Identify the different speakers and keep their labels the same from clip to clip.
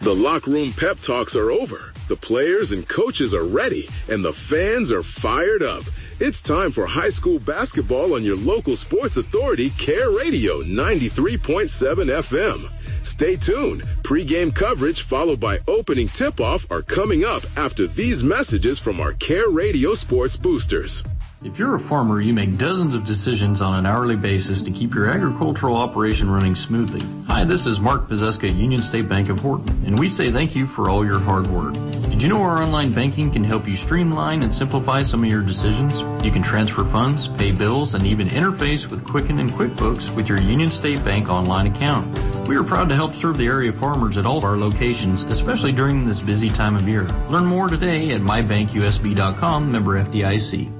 Speaker 1: The locker room pep talks are over. The players and coaches are ready, and the fans are fired up. It's time for high school basketball on your local sports authority, Care Radio 93.7 FM. Stay tuned. Pre-game coverage followed by opening tip-off are coming up after these messages from our Care Radio sports boosters.
Speaker 2: If you're a farmer, you make dozens of decisions on an hourly basis to keep your agricultural operation running smoothly. Hi, this is Mark Pizeska at Union State Bank of Horton, and we say thank you for all your hard work. Did you know our online banking can help you streamline and simplify some of your decisions? You can transfer funds, pay bills, and even interface with Quicken and QuickBooks with your Union State Bank online account. We are proud to help serve the area farmers at all of our locations, especially during this busy time of year. Learn more today at mybankusb.com, member FDIC.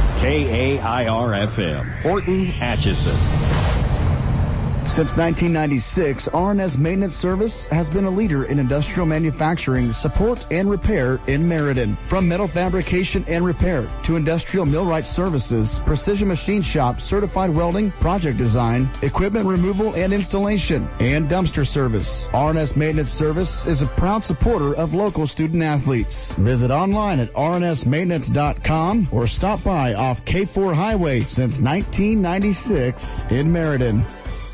Speaker 3: KAIR-FM, Horton, Atchison.
Speaker 4: Since 1996, R&S Maintenance Service has been a leader in industrial manufacturing, support, and repair in Meriden. From metal fabrication and repair to industrial millwright services, precision machine shop, certified welding, project design, equipment removal and installation, and dumpster service. R&S Maintenance Service is a proud supporter of local student athletes. Visit online at rnsmaintenance.com or stop by off K4 Highway since 1996 in Meriden.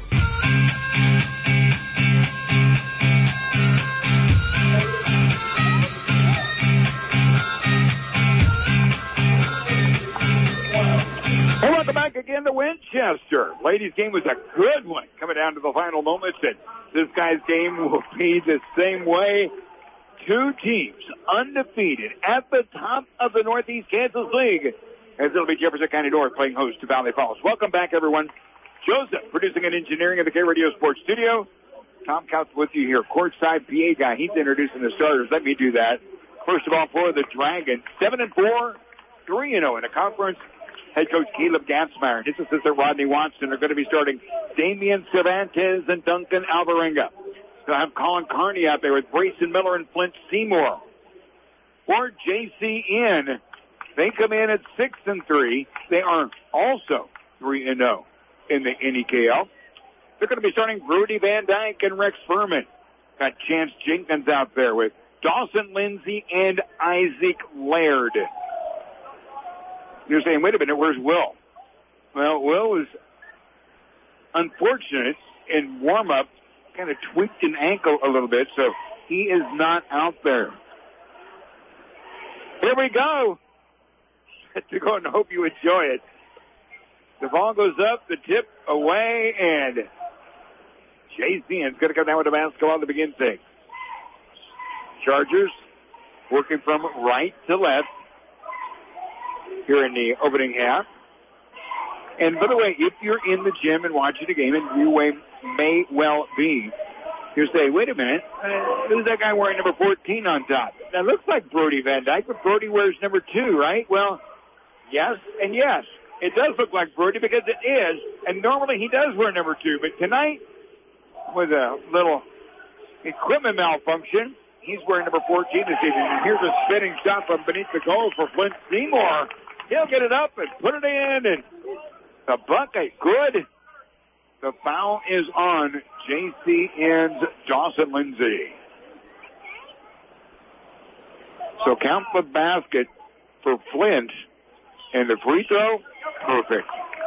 Speaker 5: Hey, welcome back again to Winchester. Ladies' game was a good one coming down to the final moments, and this guy's game will be the same way. Two teams undefeated at the top of the Northeast Kansas League, as it'll be Jefferson County North playing host to Valley Falls. Welcome back, everyone. Joseph, producing and engineering at the K-Radio Sports Studio. Tom Couch with you here, courtside PA guy. He's introducing the starters. Let me do that. First of all, for the Dragons, 7-4, 3-0 in a conference. Head coach Caleb Gatzmeyer and his assistant Rodney Watson are going to be starting Damian Cervantes and Duncan Alvarenga. They'll have Colin Carney out there with Brayson Miller and Flint Seymour. For JCN, they come in at 6-3. They are also 3-0. In the NEKL. They're going to be starting Brody Van Dyke and Rex Furman. Got Chance Jenkins out there with Dawson Lindsay and Isaac Laird. You're saying, wait a minute, where's Will? Well, Will was unfortunate in warm-up, kind of tweaked an ankle a little bit, so he is not out there. Here we go. To go and hope you enjoy it. The ball goes up, the tip away, and JCN's going to come down with the basketball to begin things. Chargers working from right to left here in the opening half. And by the way, if you're in the gym and watching the game, and you may well be, you say, wait a minute, who's that guy wearing number 14 on top? That looks like Brody Van Dyke, but Brody wears number 2, right? Well, yes and yes. It does look like Brody because it is, and normally he does wear number 2. But tonight, with a little equipment malfunction, he's wearing number 14 this evening. And here's a spinning shot from beneath the goal for Flint Seymour. He'll get it up and put it in, and the bucket good. The foul is on JCN's Dawson Lindsay. So count the basket for Flint, and the free throw, perfect.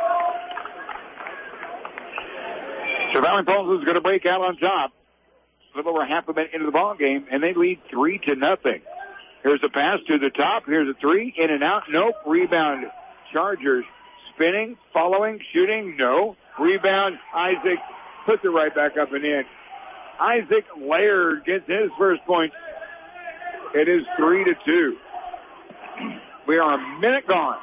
Speaker 5: So Valley Falls is going to break out on top. A little over half a minute into the ball game, and they lead 3-0. Here's a pass to the top. Here's a three, in and out. Nope. Rebound. Chargers spinning, following, shooting. No. Rebound. Isaac puts it right back up and in. Isaac Laird gets his first point. It is 3-2. We are a minute gone.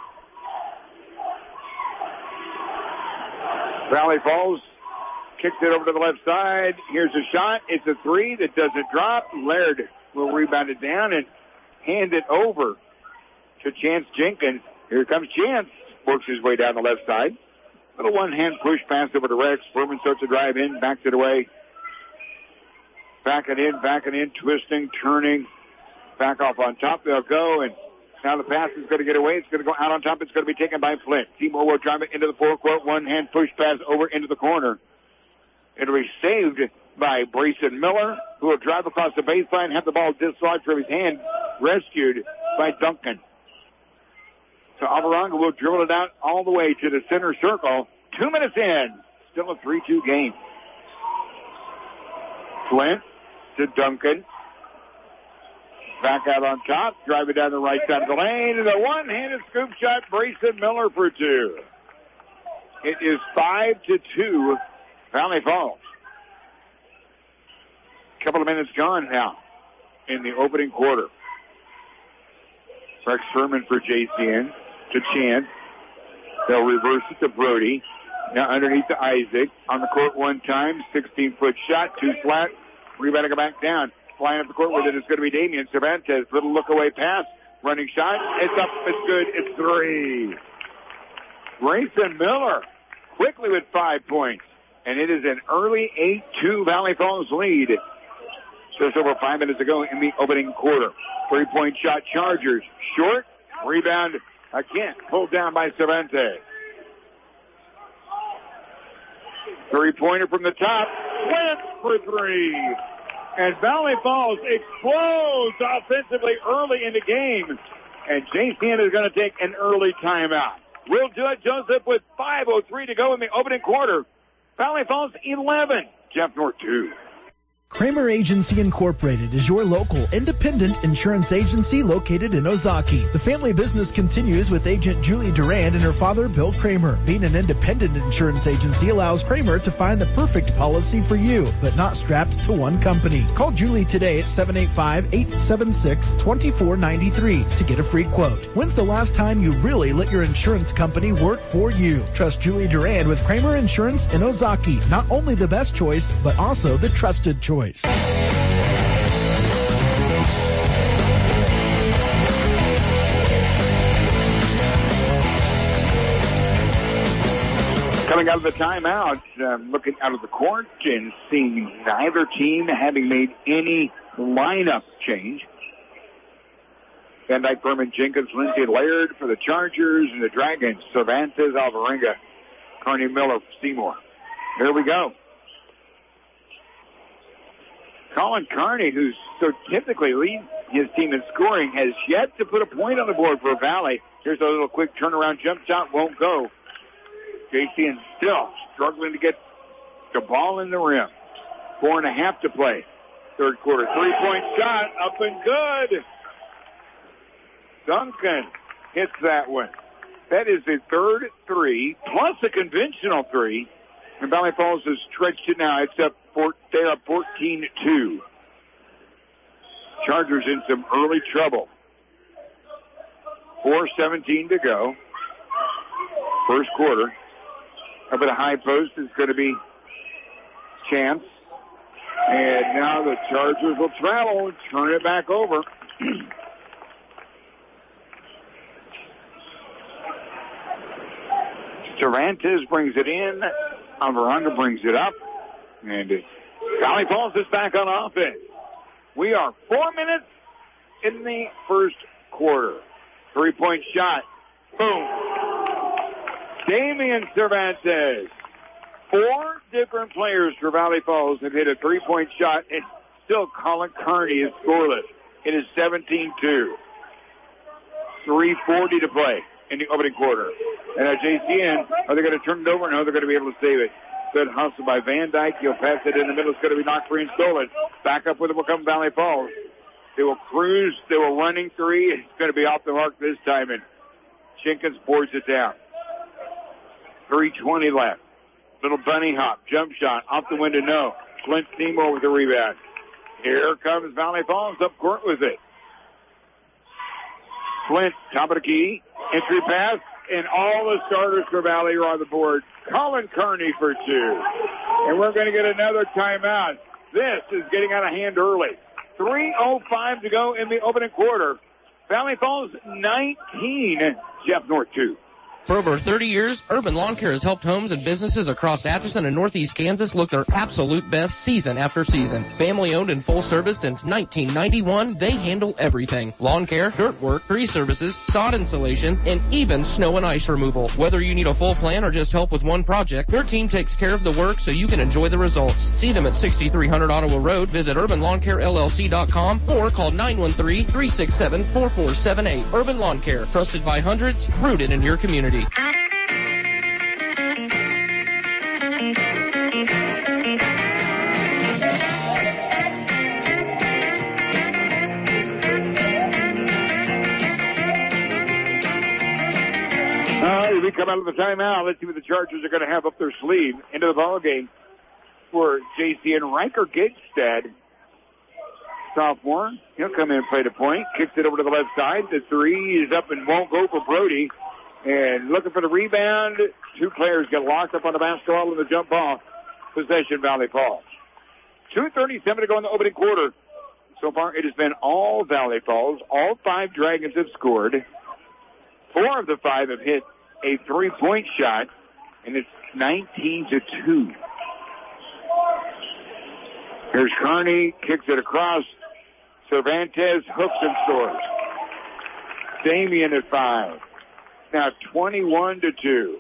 Speaker 5: Valley Falls kicks it over to the left side. Here's a shot. It's a three that doesn't drop. Laird will rebound it down and hand it over to Chance Jenkins. Here comes Chance. Works his way down the left side. Little one-hand push pass over to Rex. Furman starts to drive in, backs it away. Backing in, twisting, turning. Back off on top. They'll go, and now the pass is going to get away. It's going to go out on top. It's going to be taken by Flint. Seymour will drive it into the forecourt. One-hand push pass over into the corner. It'll be saved by Brayson Miller, who will drive across the baseline, have the ball dislodged from his hand, rescued by Duncan. So Alvarenga will dribble it out all the way to the center circle. 2 minutes in. Still a 3-2 game. Flint to Duncan. Back out on top. Drive it down the right side of the lane. And a one-handed scoop shot. Brayson Miller for two. It is 5-2 Valley Falls. Couple of minutes gone now in the opening quarter. Rex Furman for JCN to Chance. They'll reverse it to Brody. Now underneath to Isaac. On the court one time. 16-foot shot. Too flat. Rebounding back down. Flying up the court with it is going to be Damian Cervantes. Little look away pass. Running shot. It's up. It's good. It's three. Brayson Miller quickly with 5 points. And it is an early 8-2 Valley Falls lead. Just over 5 minutes ago in the opening quarter. 3-point shot Chargers. Short. Rebound again. Pulled down by Cervantes. Three-pointer from the top. Went for three. And Valley Falls explodes offensively early in the game. And JCN is going to take an early timeout. We'll do it, Joseph, with 5:03 to go in the opening quarter. Valley Falls 11. Jeff North 2.
Speaker 6: Kramer Agency Incorporated is your local independent insurance agency located in Ozaki. The family business continues with agent Julie Durand and her father, Bill Kramer. Being an independent insurance agency allows Kramer to find the perfect policy for you, but not strapped to one company. Call Julie today at 785-876-2493 to get a free quote. When's the last time you really let your insurance company work for you? Trust Julie Durand with Kramer Insurance in Ozaki. Not only the best choice, but also the trusted choice.
Speaker 5: Coming out of the timeout, looking out of the court and seeing neither team having made any lineup change. Van Dyke, Furman, Jenkins, Lindsay, Laird for the Chargers, and the Dragons. Cervantes, Alvarenga, Carney, Miller, Seymour. Here we go. Colin Carney, who's so typically leads his team in scoring, has yet to put a point on the board for Valley. Here's a little quick turnaround jump shot, won't go. JCN still struggling to get the ball in the rim. 4.5 to play. Third quarter. 3-point shot, up and good. Duncan hits that one. That is the third three, plus a conventional three. And Valley Falls has stretched it now. It's up. They're up 14-2. Chargers in some early trouble. 4:17 to go. First quarter. Up at the high post is going to be Chance. And now the Chargers will travel and turn it back over. Cervantes brings it in. Alvarenga brings it up. And Valley Falls is back on offense. We are 4 minutes in the first quarter. 3-point shot. Boom. Damian Cervantes. 4 different players for Valley Falls have hit a 3-point shot, and still Colin Carney is scoreless. It is 17-2. 3:40 to play in the opening quarter. And at JCN, are they going to turn it over? No, they're going to be able to save it. Good hustle by Van Dyke. He'll pass it in the middle. It's going to be knocked free and stolen. Back up with it will come Valley Falls. They will cruise. They will running three. It's going to be off the mark this time, and Jenkins boards it down. 3:20 left. Little bunny hop. Jump shot. Off the window, no. Flint Seymour with the rebound. Here comes Valley Falls up court with it. Flint, top of the key. Entry pass. And all the starters for Valley are on the board. Colin Carney for 2. And we're going to get another timeout. This is getting out of hand early. 3:05 to go in the opening quarter. Valley Falls 19, Jeff North 2.
Speaker 7: For over 30 years, Urban Lawn Care has helped homes and businesses across Atchison and Northeast Kansas look their absolute best season after season. Family owned and full service since 1991, they handle everything. Lawn care, dirt work, tree services, sod installation, and even snow and ice removal. Whether you need a full plan or just help with one project, their team takes care of the work so you can enjoy the results. See them at 6300 Ottawa Road, visit urbanlawncarellc.com or call 913-367-4478. Urban Lawn Care, trusted by hundreds, rooted in your community.
Speaker 5: We come out of the timeout. Let's see what the Chargers are going to have up their sleeve into the ball game for JC and Riker Gigstad. Sophomore. He'll come in and play the point. Kicks it over to the left side. The three is up and won't go for Brody. And looking for the rebound. Two players get locked up on the basketball and the jump ball. Possession, Valley Falls. 2:37 to go in the opening quarter. So far, it has been all Valley Falls. All 5 Dragons have scored. 4 of the 5 have hit a 3-point shot, and it's 19-2. Here's Kearney, kicks it across. Cervantes hooks and scores. Damien at 5. Now 21-2.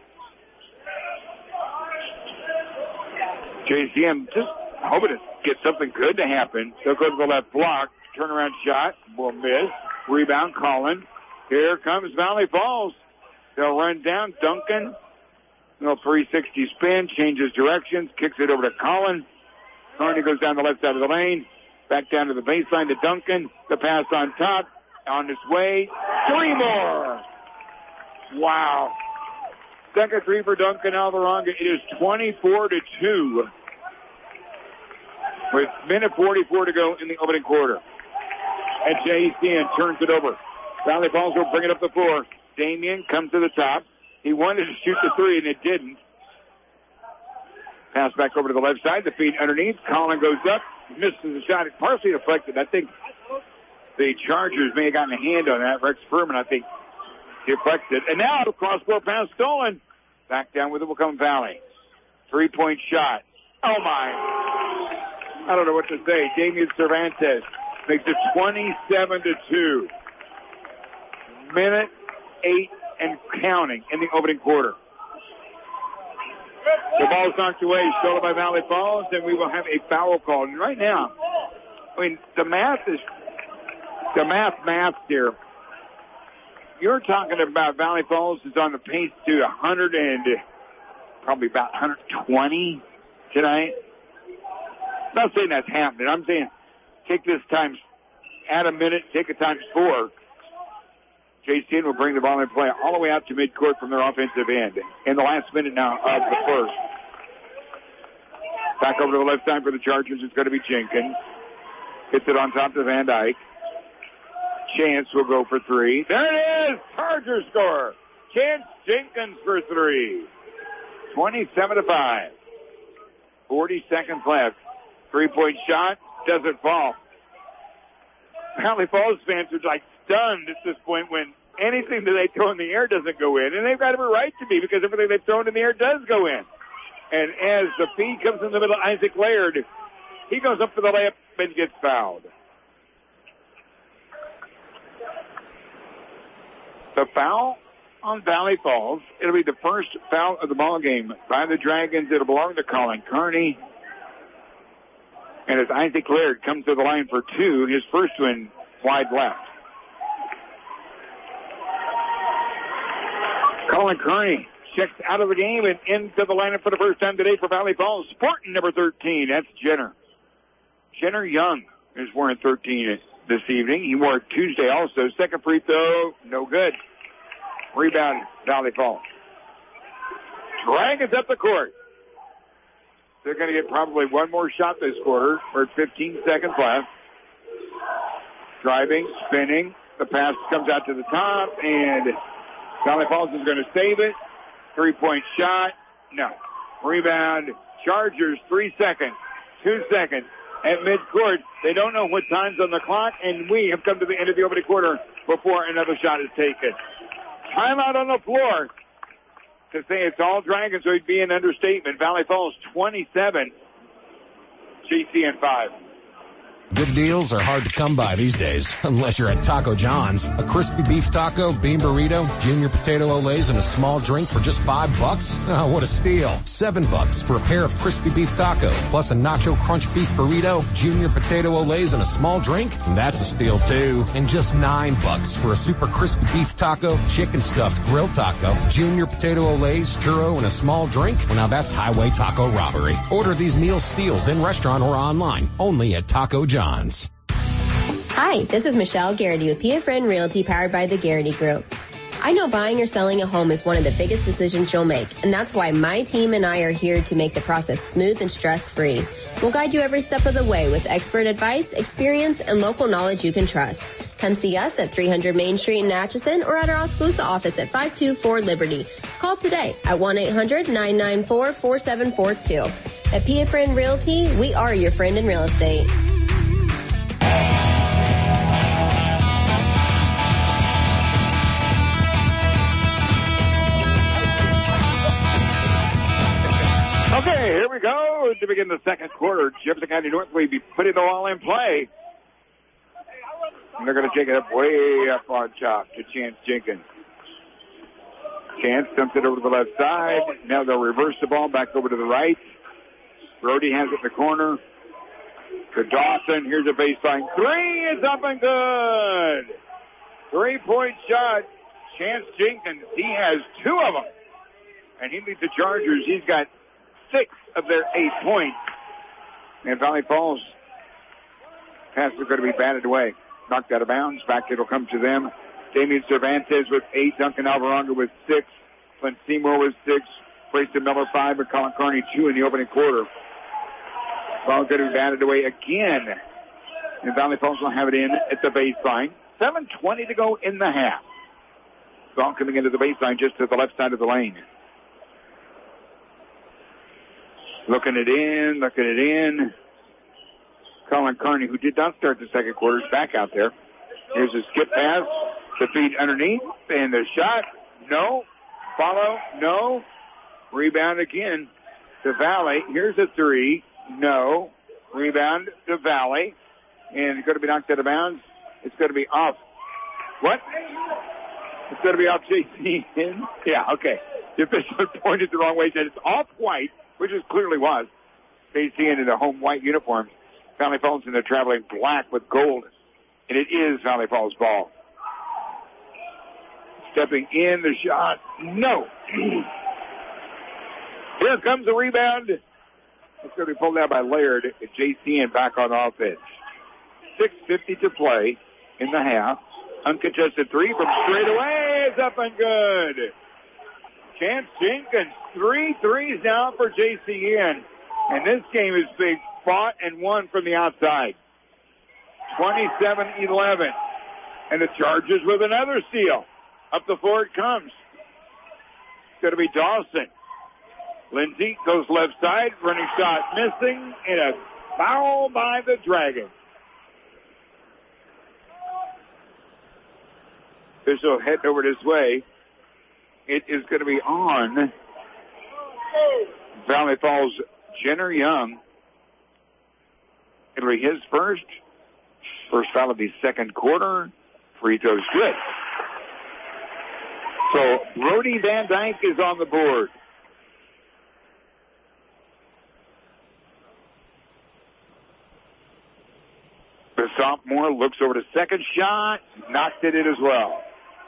Speaker 5: JCM just hoping to get something good to happen. They'll go to the left block. Turnaround shot will miss. Rebound, Collin. Here comes Valley Falls. They'll run down. Duncan. No 360 spin. Changes directions. Kicks it over to Collin. Kearney goes down the left side of the lane. Back down to the baseline to Duncan. The pass on top. On his way. 3 more. Wow. Second 3 for Duncan Alvarenga. It is 24-2. With minute 44 to go in the opening quarter. And JCN turns it over. Valley Falls will bring it up the floor. Damien comes to the top. He wanted to shoot the 3 and it didn't. Pass back over to the left side. The feed underneath. Collin goes up. Misses the shot. It partially deflected. I think the Chargers may have gotten a hand on that. Rex Furman, I think, deflected. And now the cross-court pass stolen. Back down with it will come Valley. 3-point shot. Oh, my. I don't know what to say. Damien Cervantes makes it 27-2. Minute 8 and counting in the opening quarter. The ball's knocked away, stolen by Valley Falls, and we will have a foul call. And right now, I mean, the math here. You're talking about Valley Falls is on the pace to 100 and probably about 120 tonight. I'm not saying that's happening. I'm saying take this times, add a minute, take it times 4. JCN will bring the ball in play all the way out to midcourt from their offensive end. In the last minute now of the first. Back over to the left side for the Chargers. It's going to be Jenkins. Hits it on top to Van Dyke. Chance will go for 3. There it is! Chargers score! Chance Jenkins for 3. 27-5. 40 seconds left. 3-point shot. Doesn't fall. Valley Falls fans are like stunned at this point when anything that they throw in the air doesn't go in. And they've got every right to be because everything they've thrown in the air does go in. And as the feed comes in the middle, Isaac Laird, he goes up for the layup and gets fouled. The foul on Valley Falls. It'll be the first foul of the ball game by the Dragons. It'll belong to Colin Kearney. And as Isaac Laird comes to the line for 2, his first one wide left. Colin Kearney checks out of the game and into the lineup for the first time today for Valley Falls. Sporting number 13, that's Jenner. Jenner Young is wearing 13 this evening. He wore it Tuesday also. Second free throw, no good. Rebound, Valley Falls. Dragons up the court. They're going to get probably one more shot this quarter. We're at 15 seconds left. Driving, spinning. The pass comes out to the top, and Valley Falls is going to save it. 3-point shot. No. Rebound. Chargers, 3 seconds. 2 seconds. At midcourt, they don't know what time's on the clock, and we have come to the end of the opening quarter before another shot is taken. Timeout on the floor. to say it's all Dragons would be an understatement. Valley Falls 27, JCN 5.
Speaker 3: Good deals are hard to come by these days, unless you're at Taco John's. A crispy beef taco, bean burrito, junior potato olays, and a small drink for just $5? Oh, what a steal. $7 for a pair of crispy beef tacos, plus a nacho crunch beef burrito, junior potato olays, and a small drink? That's a steal, too. And just $9 for a super crispy beef taco, chicken stuffed grilled taco, junior potato olays, churro, and a small drink? Well, now that's highway taco robbery. Order these meal steals in restaurant or online, only at Taco John's.
Speaker 8: Hi, this is Michelle Garrity with PA Friend Realty, powered by the Garrity Group. I know buying or selling a home is one of the biggest decisions you'll make, and that's why my team and I are here to make the process smooth and stress-free. We'll guide you every step of the way with expert advice, experience, and local knowledge you can trust. Come see us at 300 Main Street in Atchison or at our Oskaloosa office at 524 Liberty. Call today at 1-800-994-4742. At PA Friend Realty, we are your friend in real estate.
Speaker 5: Okay, here we go to begin the second quarter. Jefferson County North will be putting the ball in play. And they're going to take it up way up on top to Chance Jenkins. Chance dumps it over to the left side. Now they'll reverse the ball back over to the right. Brody has it in the corner. To Dawson. Here's a baseline. Three is up and good. 3-point shot. Chance Jenkins. He has 2 of them. And he leads the Chargers. He's got 6 of their 8 points. And Valley Falls pass is going to be batted away. Knocked out of bounds. Back it'll come to them. Damian Cervantes with 8. Duncan Alvaronga with 6. Clint Seymour with 6. Preston Miller 5. And Colin Carney 2 in the opening quarter. Ball going to be batted away again. And Valley Falls will have it in at the baseline. 7:20 to go in the half. Ball coming into the baseline just to the left side of the lane. Looking it in. Colin Carney, who did not start the second quarter, is back out there. Here's a skip pass. The feet underneath. And the shot. No. Follow. No. Rebound again to Valley. Here's a 3. No. Rebound to Valley. And it's going to be knocked out of bounds. It's going to be off. What? It's going to be off JC. Yeah, okay. The official pointed the wrong way. Said it's off white, which it clearly was. JC in the home white uniforms. Valley Falls in the traveling black with gold. And it is Valley Falls ball. Stepping in the shot. No. Here comes the rebound. It's going to be pulled out by Laird. JCN back on offense. 6:50 to play in the half. Uncontested 3 from straight away. It's up and good. Chance Jenkins, 3 threes now for JCN. And this game is being fought and won from the outside. 27-11. And the Chargers with another steal. Up the floor it comes. It's going to be Dawson. Lindsay goes left side. Running shot missing. And a foul by the Dragons. Official heading over this way. It is going to be on Valley Falls' Jenner Young. It'll be his first foul of the second quarter. Free throws good. So Brody Van Dyke is on the board. The sophomore looks over the second shot. Knocked it in as well.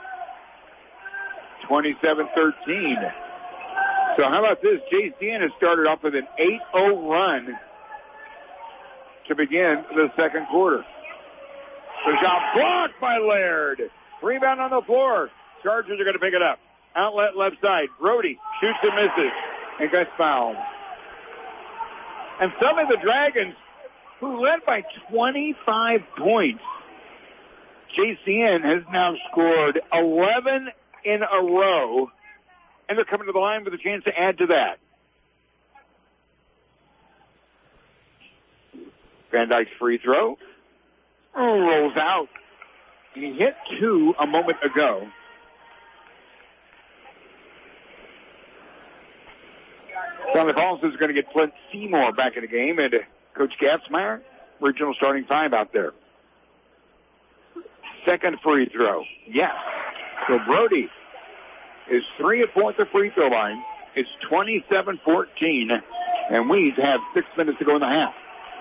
Speaker 5: 27-13. So how about this? JCN has started off with an 8-0 run to begin the second quarter. The shot blocked by Laird. Rebound on the floor. Chargers are going to pick it up. Outlet left side. Brody shoots and misses and gets fouled. And suddenly the Dragons, who led by 25 points, JCN has now scored 11 in a row, and they're coming to the line with a chance to add to that. Van Dyke's free throw rolls out. He hit 2 a moment ago. Valley Falls is going to get Flint Seymour back in the game, and Coach Gatzmeyer, original starting five out there. Second free throw. Yes. So Brody is 3 of 4 at the free throw line. It's 27-14, and we have 6 minutes to go in the half.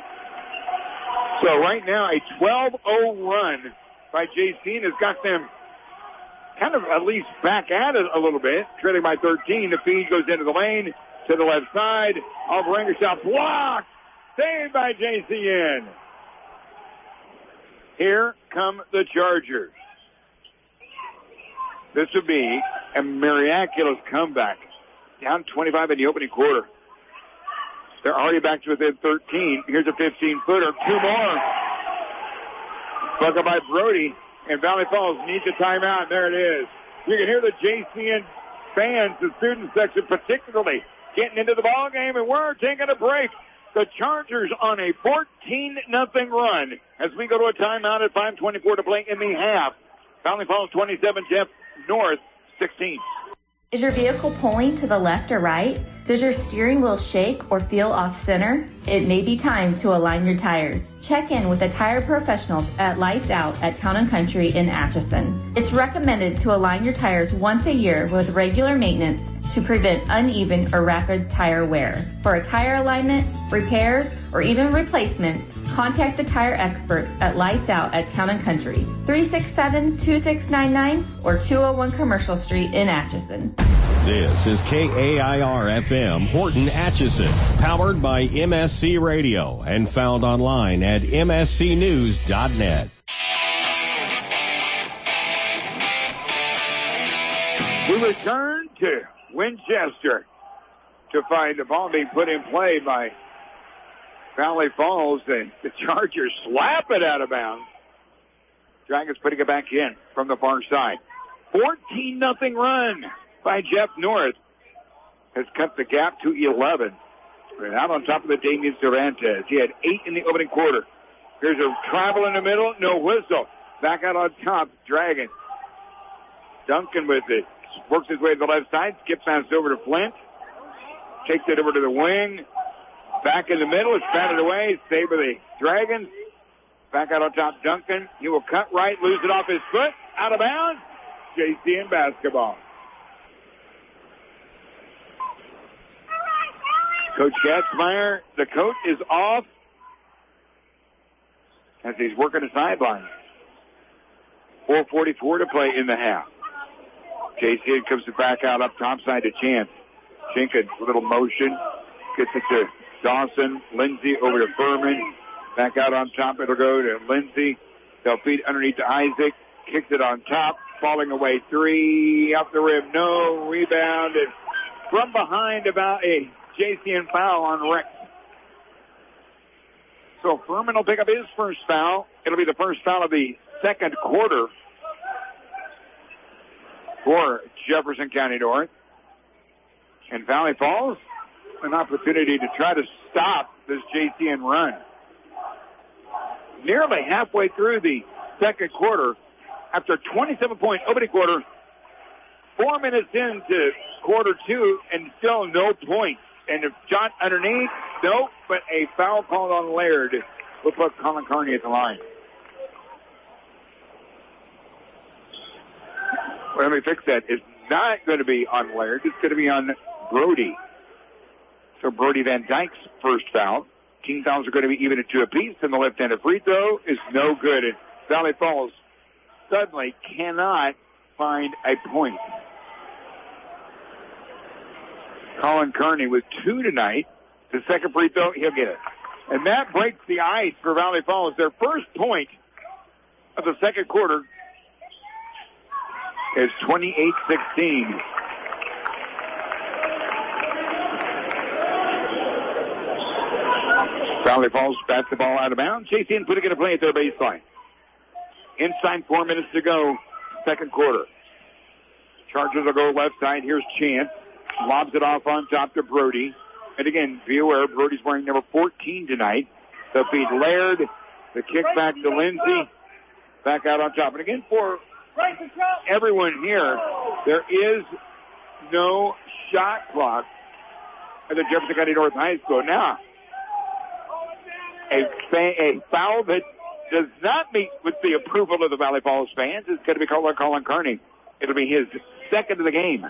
Speaker 5: So right now, a 12-0 run by JC has got them kind of at least back at it a little bit, trailing by 13. The feed goes into the lane to the left side. Alvarenga shot blocked. Saved by JCN. Here come the Chargers. This would be a miraculous comeback. Down 25 in the opening quarter. They're already back to within 13. Here's a 15-footer. 2 more. Bucket by Brody. And Valley Falls needs a timeout. There it is. You can hear the JCN fans, the student section particularly, getting into the ball game, and we're taking a break. The Chargers on a 14-0 run as we go to a timeout at 5:24 to play in the half. Valley Falls 27, Jeff North 16.
Speaker 9: Is your vehicle pulling to the left or right? Does your steering wheel shake or feel off center? It may be time to align your tires. Check in with the tire professionals at Lights Out at Town & Country in Atchison. It's recommended to align your tires once a year with regular maintenance to prevent uneven or rapid tire wear. For a tire alignment, repairs, or even replacement, contact the tire experts at Lights Out at Town & Country, 367-2699 or 201 Commercial Street in Atchison.
Speaker 10: This is KAIR-FM Horton Atchison, powered by MSC Radio and found online at mscnews.net.
Speaker 5: We return to Winchester to find the ball being put in play by Valley Falls, and the Chargers slap it out of bounds. Dragons putting it back in from the far side. 14-0 run by Jeff North has cut the gap to 11. And out on top of the Damian Cervantes. He had 8 in the opening quarter. Here's a travel in the middle, no whistle. Back out on top, Dragons. Duncan with it. Works his way to the left side, skips pass over to Flint. Takes it over to the wing. Back in the middle, it's batted away. Saved by the Dragons. Back out on top, Duncan. He will cut right, lose it off his foot. Out of bounds. JCN basketball. Coach Gatzmeyer, the coat is off as he's working the sideline. 4:44 to play in the half. JCN comes back out up top side to Chance. Jenkins, a little motion. Gets it to Dawson. Lindsay over to Furman. Back out on top. It'll go to Lindsay. They'll feed underneath to Isaac. Kicks it on top. Falling away 3. Up the rim. No. Rebound. And from behind about a JCN foul on Rex. So Furman will pick up his first foul. It'll be the first foul of the second quarter for Jefferson County North. And Valley Falls, an opportunity to try to stop this JCN run. Nearly halfway through the second quarter, after 27-point opening quarter, 4 minutes into quarter 2, and still no points. And if shot underneath, nope, but a foul called on Laird will put Colin Kearney at the line. Well, let me fix that. It's not going to be on Laird. It's going to be on Brody. So Brody Van Dyke's first foul. Team fouls are going to be even at 2 apiece, and the left-handed free throw is no good. And Valley Falls suddenly cannot find a point. Colin Kearney with 2 tonight. The second free throw, he'll get it. And that breaks the ice for Valley Falls. Their first point of the second quarter is 28-16. Valley Falls bats the ball out of bounds. JCN putting it in play at their baseline. Inside 4 minutes to go, second quarter. Chargers will go left side. Here's Chance. Lobs it off on top to Brody. And again, be aware, Brody's wearing number 14 tonight. They'll feed Laird. The kick back to Lindsay. Back out on top. And again, for everyone here, there is no shot clock at the Jefferson County North High School. Now, a foul that does not meet with the approval of the Valley Falls fans is going to be called on Colin Kearney. It'll be his second of the game.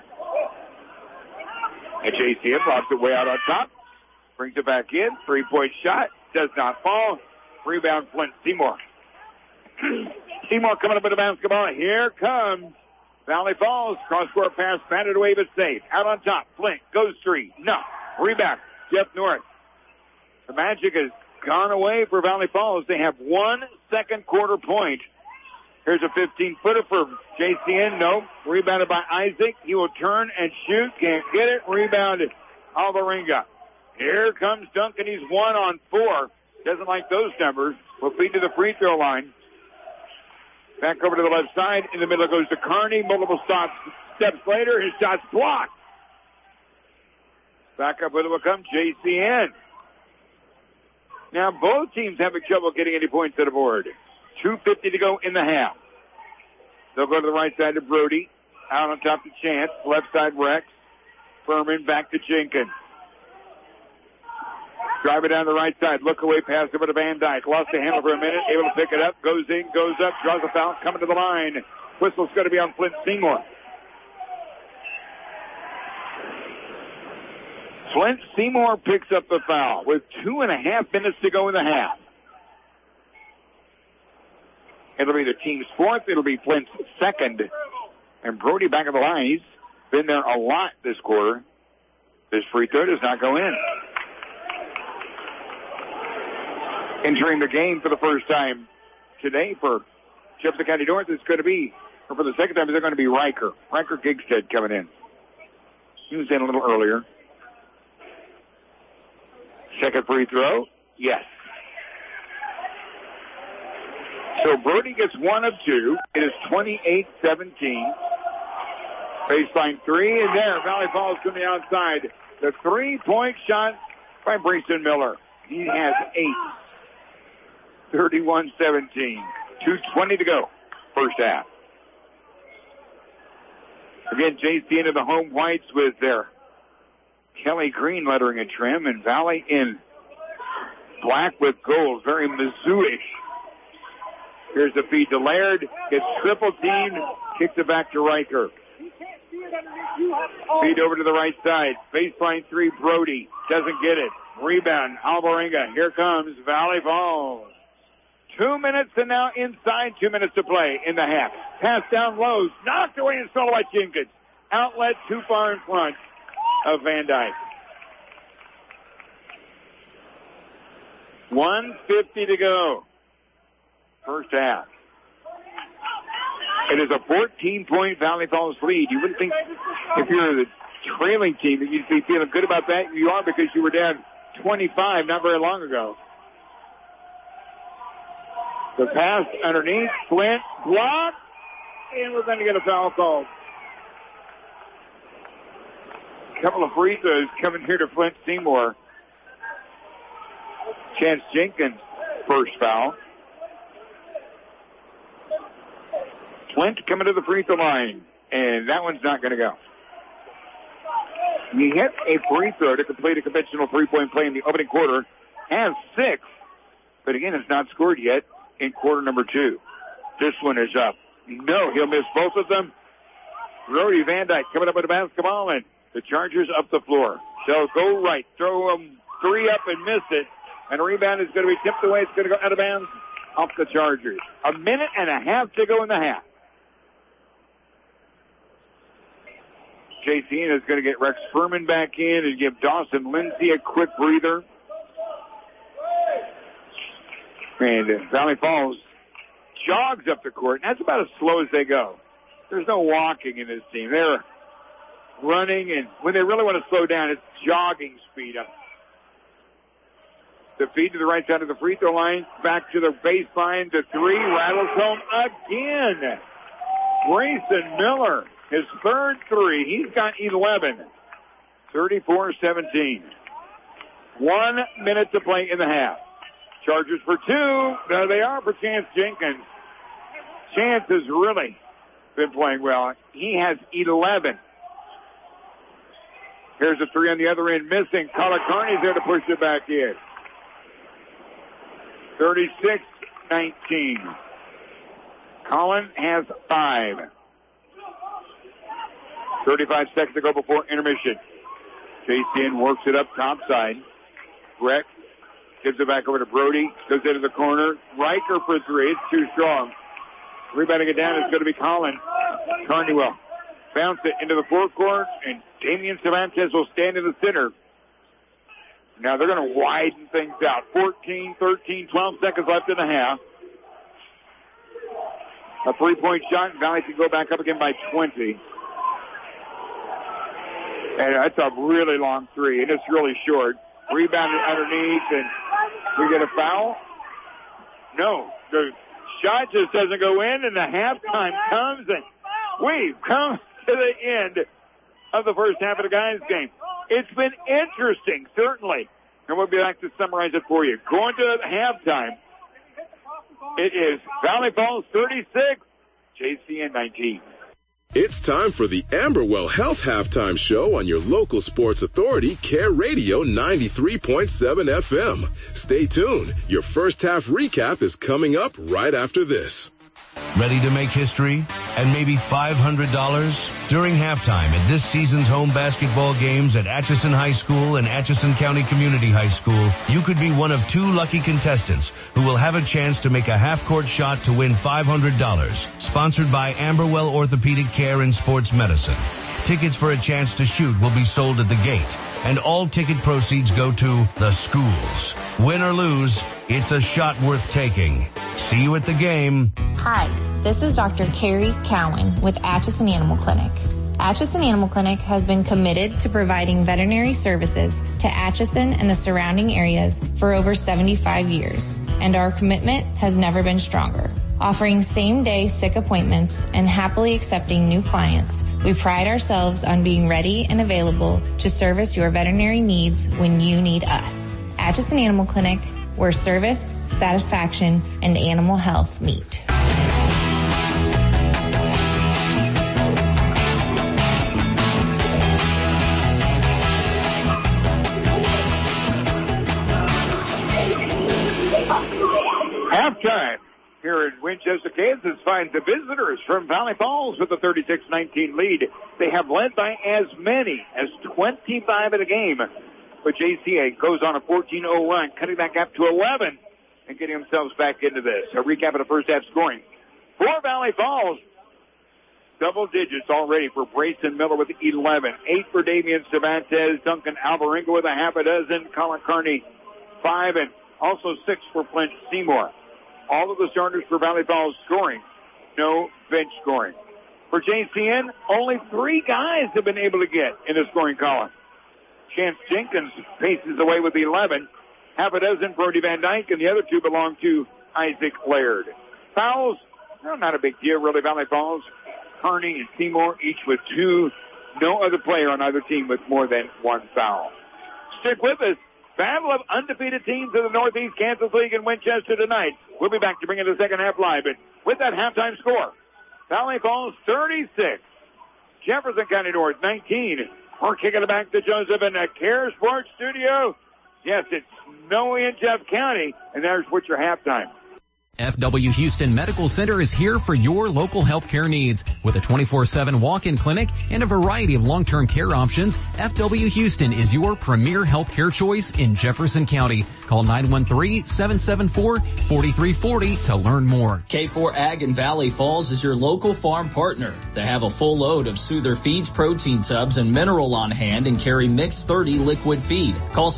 Speaker 5: And JCM lobs it way out on top. Brings it back in. 3-point shot. Does not fall. Rebound Flint Seymour. Seymour coming up with the basketball. Here comes Valley Falls. Cross-court pass. Batted away but safe. Out on top. Flint goes three. No. Rebound. Jeff North. The magic has gone away for Valley Falls. They have 1 second quarter point. Here's a 15-footer for JCN. No. Rebounded by Isaac. He will turn and shoot. Can't get it. Rebounded. Alvarenga. Here comes Duncan. He's 1 on 4. Doesn't like those numbers. Will feed to the free throw line. Back over to the left side. In the middle goes to Kearney. Multiple steps later. His shot's blocked. Back up with it will come JCN. Now both teams having trouble getting any points to the board. 2:50 to go in the half. They'll go to the right side to Brody. Out on top to Chance. Left side Rex. Furman back to Jenkins. Drive it down the right side. Look away, pass over to Van Dyke. Lost the handle for a minute. Able to pick it up. Goes in, goes up, draws a foul. Coming to the line. Whistle's going to be on Flint Seymour. Flint Seymour picks up the foul with 2.5 minutes to go in the half. It'll be the team's fourth. It'll be Flint's second. And Brody back at the line. He's been there a lot this quarter. This free throw does not go in. Entering the game for the first time today for Jefferson County North is going to be, or for the second time, they're going to be Riker. Riker Gigstead coming in. He was in a little earlier. Second free throw. Yes. So Brody gets 1 of 2. It is 28-17. Baseline three, and there, Valley Falls from the outside. The 3-point shot by Brayson Miller. He has 8. 31-17. 2:20 to go. First half. Again, JC into the home whites with their Kelly green lettering and trim, and Valley in black with gold. Very Mizzou-ish. Here's the feed to Laird. Gets triple teamed. Kicks it back to Riker. Feed over to the right side. Baseline three, Brody. Doesn't get it. Rebound, Alvarenga. Here comes Valley Falls. 2 minutes and now inside. 2 minutes to play in the half. Pass down low. Knocked away and stolen by Jenkins. Outlet too far in front of Van Dyke. 1:50 to go. First half. It is a 14-point Valley Falls lead. You wouldn't think if you're the trailing team that you'd be feeling good about that. You are, because you were down 25 not very long ago. The pass underneath. Flint blocked. And we're going to get a foul called. A couple of free throws coming here to Flint Seymour. Chance Jenkins, first foul. Flint coming to the free throw line. And that one's not going to go. He hit a free throw to complete a conventional 3-point play in the opening quarter. Has 6. But again, it's not scored yet in quarter number 2. This one is up. No, he'll miss both of them. Brody Van Dyke coming up with the basketball, and the Chargers up the floor. So go right. Throw them 3 up and miss it. And a rebound is going to be tipped away. It's going to go out of bounds off the Chargers. 1.5 minutes to go in the half. JC is going to get Rex Furman back in and give Dawson Lindsay a quick breather. And Valley Falls jogs up the court. And that's about as slow as they go. There's no walking in this team. They're running, and when they really want to slow down, it's jogging speed up. The feed to the right side of the free throw line. Back to the baseline. The 3 rattles home again. Grayson Miller, his third 3. He's got 11. 34-17. 1 minute to play in the half. Chargers for 2. There they are for Chance Jenkins. Chance has really been playing well. He has 11. Here's a three on the other end, missing. Colin Kearney's there to push it back in. 36-19. Colin has 5. 35 seconds to go before intermission. JCN works it up topside. Breck gives it back over to Brody. Goes into the corner. Riker for three. It's too strong. Rebounding it down is going to be Colin. Kearney will bounce it into the forecourt, and Damian Cervantes will stand in the center. Now they're going to widen things out. 14, 13, 12 seconds left in the half. A three-point shot. Valley can go back up again by 20. And that's a really long three, and it's really short. Rebounded underneath, and we get a foul. No, the shot just doesn't go in, and the halftime comes, and we've come to the end of the first half of the guys' game. It's been interesting, certainly, and we'll be back to summarize it for you. Going to halftime, it is Valley Falls 36, JCN 19.
Speaker 1: It's time for the Amberwell Health Halftime Show on your local sports authority, Care Radio 93.7 FM. Stay tuned. Your first half recap is coming up right after this.
Speaker 11: Ready to make history and maybe $500? During halftime at this season's home basketball games at Atchison High School and Atchison County Community High School, you could be one of 2 lucky contestants who will have a chance to make a half-court shot to win $500. Sponsored by Amberwell Orthopedic Care and Sports Medicine. Tickets for a chance to shoot will be sold at the gate, and all ticket proceeds go to the schools. Win or lose, it's a shot worth taking. See you at the game.
Speaker 12: Hi, this is Dr. Carrie Cowan with Atchison Animal Clinic. Atchison Animal Clinic has been committed to providing veterinary services to Atchison and the surrounding areas for over 75 years, and our commitment has never been stronger. Offering same-day sick appointments and happily accepting new clients, we pride ourselves on being ready and available to service your veterinary needs when you need us. Atchison Animal Clinic, where service, satisfaction, and animal health meet.
Speaker 5: Halftime here in Winchester, Kansas finds the visitors from Valley Falls with a 36-19 lead. They have led by as many as 25 in a game. But JCA goes on a 14-0 run, cutting that gap to 11 and getting themselves back into this. A recap of the first half scoring. For Valley Falls, double digits already for Brayson Miller with 11. 8 for Damian Cervantes. Duncan Alvarenga with a half a dozen. Colin Kearney, 5. And also 6 for Flint Seymour. All of the starters for Valley Falls scoring. No bench scoring. For JCN, only 3 guys have been able to get in the scoring column. Chance Jenkins paces away with 11. Half a dozen, Brody Van Dyke, and the other 2 belong to Isaac Laird. Fouls, no, not a big deal, really. Valley Falls, Kearney and Seymour, each with 2. No other player on either team with more than 1 foul. Stick with us. Battle of undefeated teams in the Northeast Kansas League in Winchester tonight. We'll be back to bring in the second half live. But with that halftime score, Valley Falls 36, Jefferson County North 19. We're kicking it back to Joseph in the Care Sports Studio. Yes, it's snowy in Jeff County, and there's what your halftime.
Speaker 13: FW Houston Medical Center is here for your local healthcare needs. With a 24/7 walk-in clinic and a variety of long-term care options, FW Houston is your premier healthcare choice in Jefferson County. Call 913-774-4340 to learn more.
Speaker 14: K4 Ag in Valley Falls is your local farm partner. They have a full load of Soother Feeds protein tubs and mineral on hand and carry Mix 30 liquid feed. Call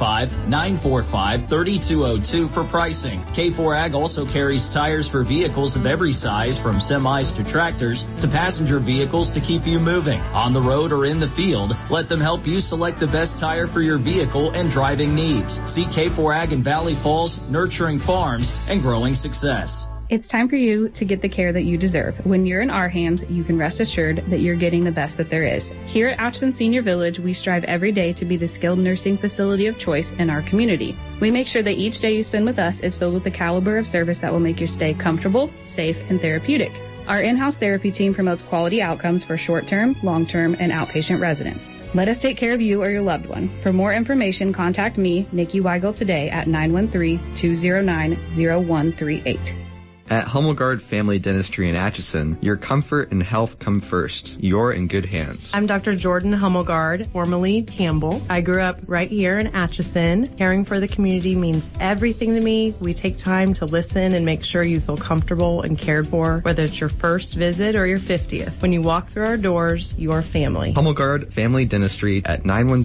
Speaker 14: 785-945-3202 for pricing. K4 Ag also carries tires for vehicles of every size, from semis to tractors to passenger vehicles, to keep you moving. On the road or in the field, let them help you select the best tire for your vehicle and driving needs. See K4 Ag in Valley Falls, nurturing farms and growing success.
Speaker 15: It's time for you to get the care that you deserve. When you're in our hands, you can rest assured that you're getting the best that there is. Here at Atchison Senior Village, we strive every day to be the skilled nursing facility of choice in our community. We make sure that each day you spend with us is filled with the caliber of service that will make your stay comfortable, safe, and therapeutic. Our in-house therapy team promotes quality outcomes for short-term, long-term, and outpatient residents. Let us take care of you or your loved one. For more information, contact me, Nikki Weigel, today at 913-209-0138.
Speaker 16: At Hummelgard Family Dentistry in Atchison, your comfort and health come first. You're in good hands.
Speaker 17: I'm Dr. Jordan Hummelgard, formerly Campbell. I grew up right here in Atchison. Caring for the community means everything to me. We take time to listen and make sure you feel comfortable and cared for, whether it's your first visit or your 50th. When you walk through our doors, you're family.
Speaker 16: Hummelgard Family Dentistry at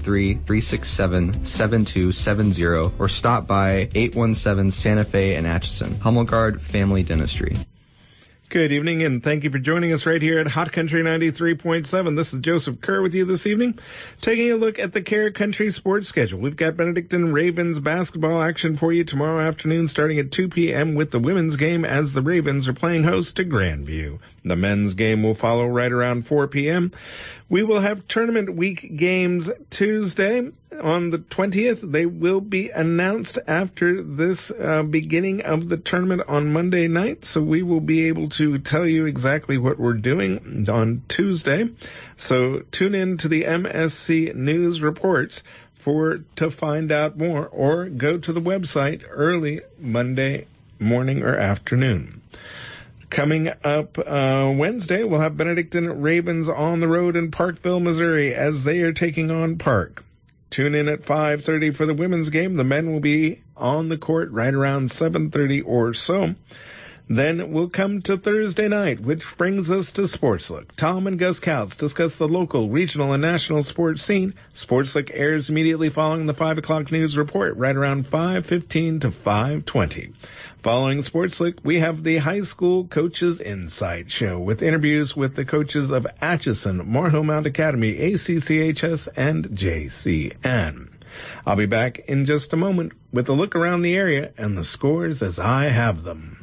Speaker 16: 913-367-7270 or stop by 817 Santa Fe in Atchison. Hummelgard Family Dentistry.
Speaker 18: Good evening, and thank you for joining us right here at Hot Country 93.7. This is Joseph Kerr with you this evening, taking a look at the Care Country sports schedule. We've got Benedictine Ravens basketball action for you tomorrow afternoon starting at 2 p.m. with the women's game as the Ravens are playing host to Grandview. The men's game will follow right around 4 p.m. We will have tournament week games Tuesday on the 20th. They will be announced after this beginning of the tournament on Monday night, so we will be able to tell you exactly what we're doing on Tuesday. So tune in to the MSC News Reports to find out more, or go to the website early Monday morning or afternoon. Coming up Wednesday, we'll have Benedictine Ravens on the road in Parkville, Missouri, as they are taking on Park. Tune in at 5:30 for the women's game. The men will be on the court right around 7:30 or so. Then we'll come to Thursday night, which brings us to Sports Look. Tom and Gus Couts discuss the local, regional, and national sports scene. Sports Look airs immediately following the 5 o'clock news report, right around 5:15 to 5:20. Following Sports Look, we have the High School Coaches Insight Show with interviews with the coaches of Atchison, Morehill Mount Academy, ACCHS, and JCN. I'll be back in just a moment with a look around the area and the scores as I have them.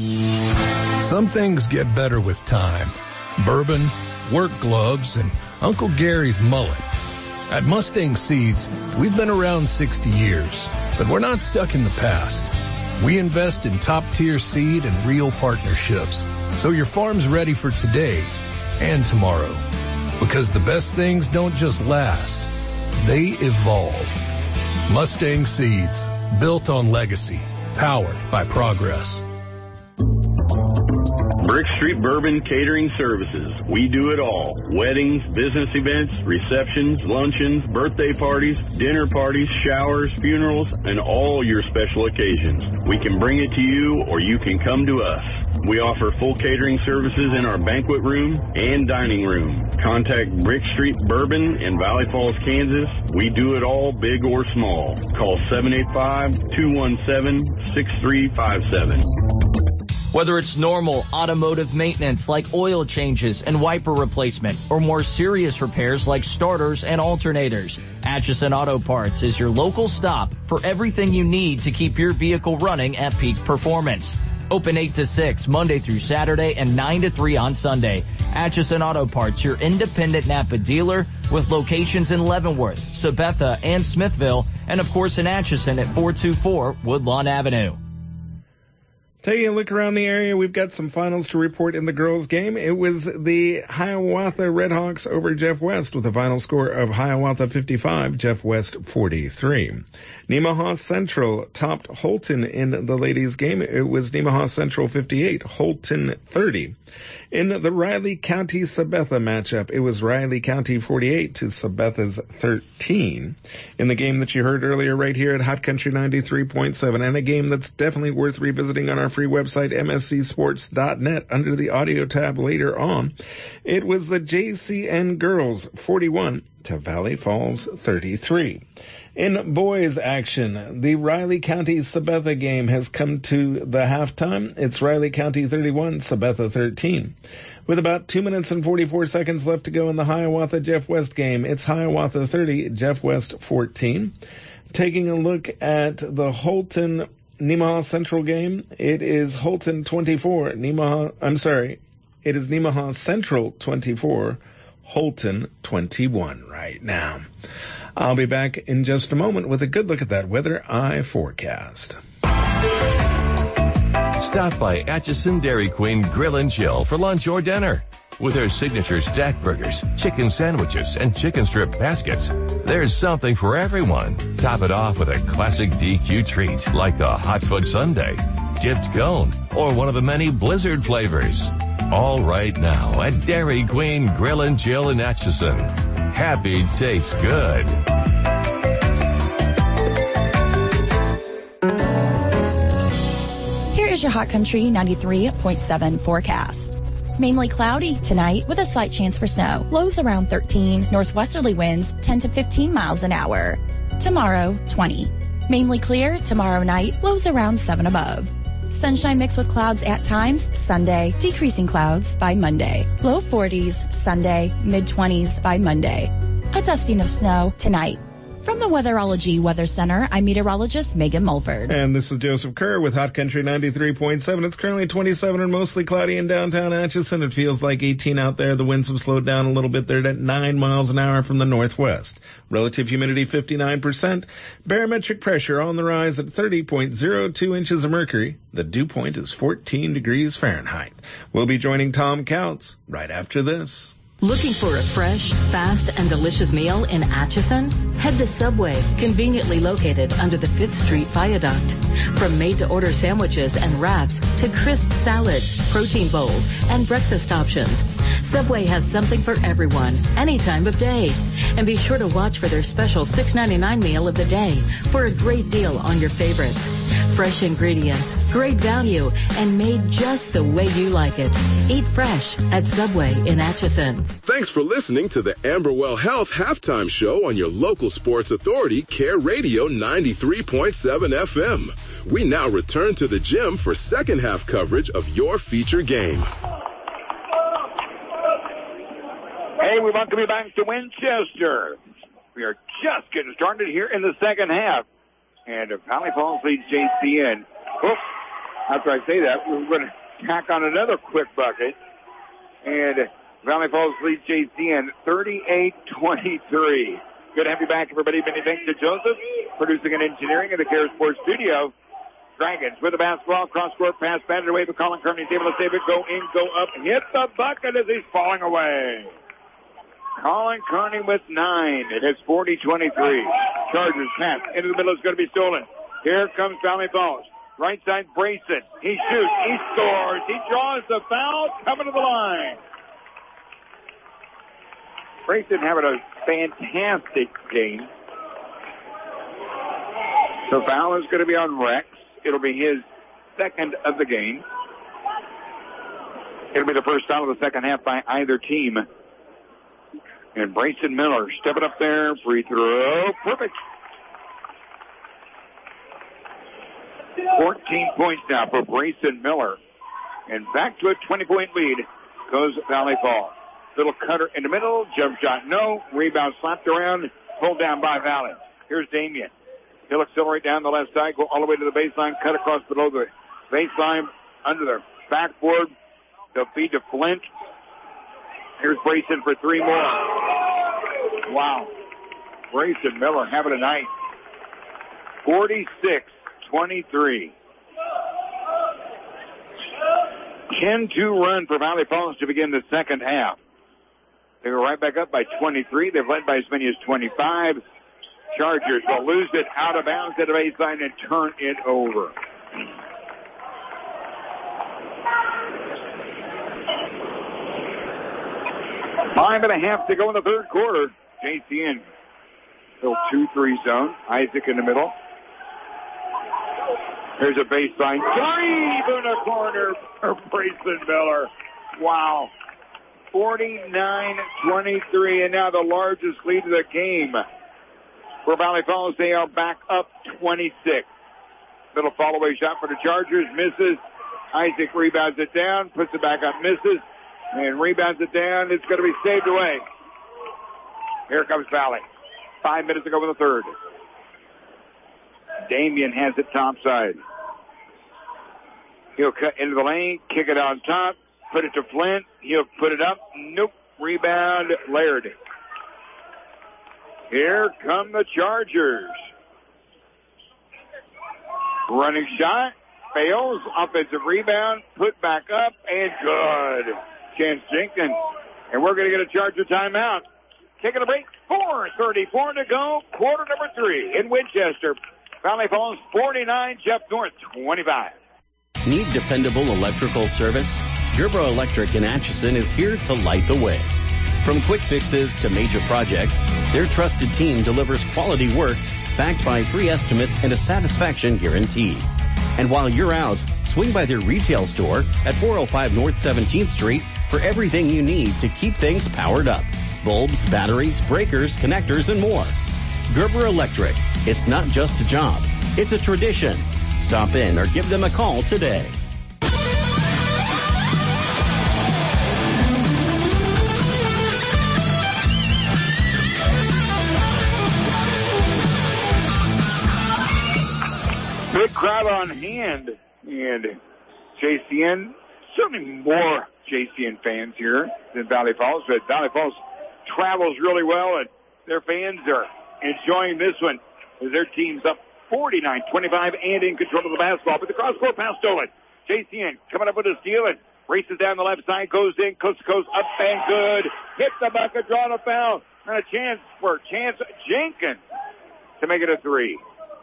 Speaker 3: Some things get better with time. Bourbon, work gloves, and Uncle Gary's mullet. At Mustang Seeds, we've been around 60 years, but we're not stuck in the past. We invest in top-tier seed and real partnerships, so your farm's ready for today and tomorrow. Because the best things don't just last, they evolve. Mustang Seeds, built on legacy, powered by progress.
Speaker 19: Brick Street Bourbon Catering Services. We do it all. Weddings, business events, receptions, luncheons, birthday parties, dinner parties, showers, funerals, and all your special occasions. We can bring it to you, or you can come to us. We offer full catering services in our banquet room and dining room. Contact Brick Street Bourbon in Valley Falls, Kansas. We do it all, big or small. Call 785-217-6357.
Speaker 14: Whether it's normal automotive maintenance like oil changes and wiper replacement, or more serious repairs like starters and alternators, Atchison Auto Parts is your local stop for everything you need to keep your vehicle running at peak performance. Open 8 to 6 Monday through Saturday and 9 to 3 on Sunday. Atchison Auto Parts, your independent Napa dealer with locations in Leavenworth, Sabetha, and Smithville, and of course in Atchison at 424 Woodlawn Avenue.
Speaker 18: Taking a look around the area, we've got some finals to report in the girls' game. It was the Hiawatha Redhawks over Jeff West with a final score of Hiawatha 55, Jeff West 43. Nemaha Central topped Holton in the ladies' game. It was Nemaha Central 58, Holton 30. In the Riley County Sabetha matchup, it was Riley County 48 to Sabetha's 13. In the game that you heard earlier right here at Hot Country 93.7, and a game that's definitely worth revisiting on our free website, mscsports.net, under the audio tab later on, it was the JCN girls 41 to Valley Falls 33. In boys action, the Riley County Sabetha game has come to the halftime. It's Riley County 31, Sabetha 13. With about 2 minutes and 44 seconds left to go in the Hiawatha Jeff West game, it's Hiawatha 30, Jeff West 14. Taking a look at the Holton Nemaha Central game, it is Holton 24, it is Nemaha Central 24, Holton 21 right now. I'll be back in just a moment with a good look at that weather eye forecast.
Speaker 20: Stop by Atchison Dairy Queen Grill and Chill for lunch or dinner. With their signature stack burgers, chicken sandwiches, and chicken strip baskets, there's something for everyone. Top it off with a classic DQ treat like the Hot Foot Sundae, dipped cone, or one of the many Blizzard flavors. All right now at Dairy Queen Grill and Chill in Atchison. Happy tastes good.
Speaker 21: Here is your Hot Country 93.7 forecast. Mainly cloudy tonight with a slight chance for snow. Lows around 13. Northwesterly winds 10 to 15 miles an hour. Tomorrow, 20. Mainly clear tomorrow night. Lows around 7 above. Sunshine mixed with clouds at times. Sunday, decreasing clouds by Monday. Low 40s Sunday, mid-20s by Monday. A dusting of snow tonight. From the Weatherology Weather Center, I'm meteorologist Megan Mulford.
Speaker 18: And this is Joseph Kerr with Hot Country 93.7. It's currently 27 and mostly cloudy in downtown Atchison. It feels like 18 out there. The winds have slowed down a little bit. They're at 9 miles an hour from the northwest. Relative humidity 59%. Barometric pressure on the rise at 30.02 inches of mercury. The dew point is 14 degrees Fahrenheit. We'll be joining Tom Counts right after this.
Speaker 22: Looking for a fresh, fast, and delicious meal in Atchison? Head to Subway, conveniently located under the 5th Street Viaduct. From made-to-order sandwiches and wraps to crisp salads, protein bowls, and breakfast options, Subway has something for everyone, any time of day. And be sure to watch for their special $6.99 meal of the day for a great deal on your favorites. Fresh ingredients, great value, and made just the way you like it. Eat fresh at Subway in Atchison.
Speaker 1: Thanks for listening to the Amberwell Health Halftime Show on your local sports authority, Care Radio 93.7 FM. We now return to the gym for second half coverage of your feature game.
Speaker 5: Hey, we welcome you back to Winchester. We are just getting started here in the second half. And Valley Falls leads JCN. Oh, after I say that, we're going to tack on another quick bucket. And Valley Falls leads JCN 38-23. Good to have you back, everybody. Many thanks to Joseph, producing and engineering in the Care Sports Studio. Dragons with the basketball, cross-court pass, batted away, but Colin Kearney's able to save it, go in, go up, hit the bucket as he's falling away. Colin Kearney with 9. It is 40-23. Chargers pass into the middle. It's going to be stolen. Here comes Valley Falls. Right side, Brayson. He shoots. He scores. He draws the foul. Coming to the line. Brayson having a fantastic game. The foul is going to be on Rex. It'll be his second of the game. It'll be the first foul of the second half by either team. And Brayson Miller stepping up there. Free throw. Perfect. 14 points now for Brayson Miller. And back to a 20-point lead goes Valley Falls. Little cutter in the middle. Jump shot, no. Rebound slapped around. Pulled down by Valley. Here's Damien. He'll accelerate down the left side. Go all the way to the baseline. Cut across below the baseline. Under the backboard. They'll feed to Flint. Here's Brayson for 3 more. Wow. Brayson Miller having a night. 46-23. 10-2 run for Valley Falls to begin the second half. They were right back up by 23. They've led by as many as 25. Chargers will lose it out of bounds at the baseline and turn it over. Five and a half to go in the third quarter. JCN still 2-3 zone. Isaac in the middle. Here's a baseline. Three in the corner for Brayson Miller. Wow. 49-23, and now the largest lead of the game. For Valley Falls, they are back up 26. Little fall-away shot for the Chargers. Misses. Isaac rebounds it down. Puts it back up. Misses. And rebounds it down. It's going to be saved away. Here comes Valley. 5 minutes to go in the third. Damien has it topside. He'll cut into the lane, kick it on top, put it to Flint. He'll put it up. Nope. Rebound, Laird. Here come the Chargers. Running shot, fails. Offensive rebound, put back up, and good. Chance Jenkins. And we're going to get a Charger timeout. Taking a break, 4:34 to go, quarter number 3 in Winchester. Valley Falls 49, Jeff North 25.
Speaker 2: Need dependable electrical service? Gerber Electric in Atchison is here to light the way. From quick fixes to major projects, their trusted team delivers quality work backed by free estimates and a satisfaction guarantee. And while you're out, swing by their retail store at 405 North 17th Street for everything you need to keep things powered up. Bulbs, batteries, breakers, connectors, and more. Gerber Electric. It's not just a job. It's a tradition. Stop in or give them a call today.
Speaker 5: Big crowd on hand. And JCN, certainly more JCN fans here than Valley Falls, but Valley Falls travels really well, and their fans are enjoying this one as their team's up 49-25 and in control of the basketball. But the cross-court pass stolen. JCN coming up with a steal and races down the left side, goes in, coast to coast, up and good. Hits the bucket, drawing a foul, and a chance for Chance Jenkins to make it a 3.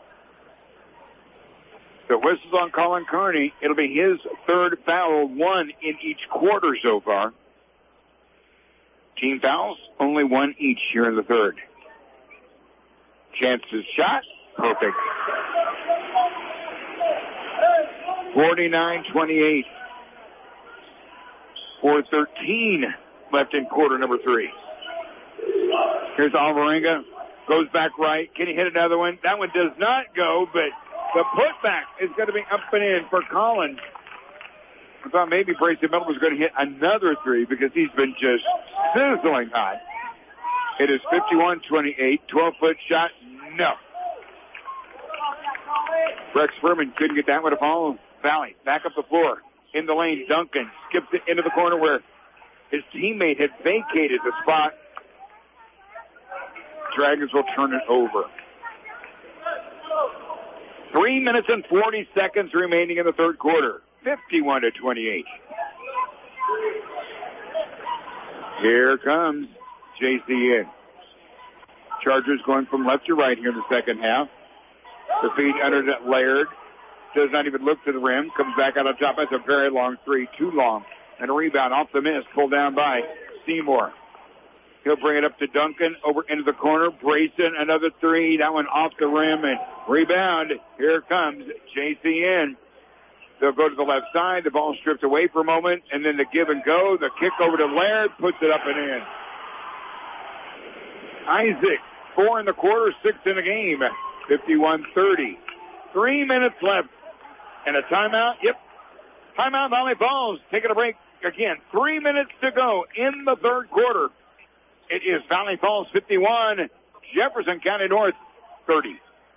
Speaker 5: The whistle's on Colin Kearney. It'll be his third foul, 1 in each quarter so far. Team fouls, only 1 each here in the third. Chance's shot, perfect. 49-28. 4:13 left in quarter number 3. Here's Alvarenga. Goes back right. Can he hit another one? That one does not go, but the putback is going to be up and in for Collins. I thought maybe Brayson Miller was going to hit another 3 because he's been just sizzling hot. It is 51-28. 12-foot shot. No. Rex Furman couldn't get that one to follow. Valley back up the floor. In the lane, Duncan skips it into the corner where his teammate had vacated the spot. Dragons will turn it over. 3 minutes and 40 seconds remaining in the third quarter. 51-28. Here comes JCN. Chargers going from left to right here in the second half. The feed under that Laird. Does not even look to the rim. Comes back out on top. That's a very long 3. Too long. And a rebound off the miss. Pulled down by Seymour. He'll bring it up to Duncan. Over into the corner. Brayson, another 3. That one off the rim. And rebound. Here comes JCN. They'll go to the left side. The ball stripped away for a moment. And then the give and go. The kick over to Laird. Puts it up and in. Isaac. 4 in the quarter. 6 in the game. 51-30. 3 minutes left. And a timeout. Yep. Timeout Valley Falls. Taking a break again. 3 minutes to go in the third quarter. It is Valley Falls 51, Jefferson County North 30.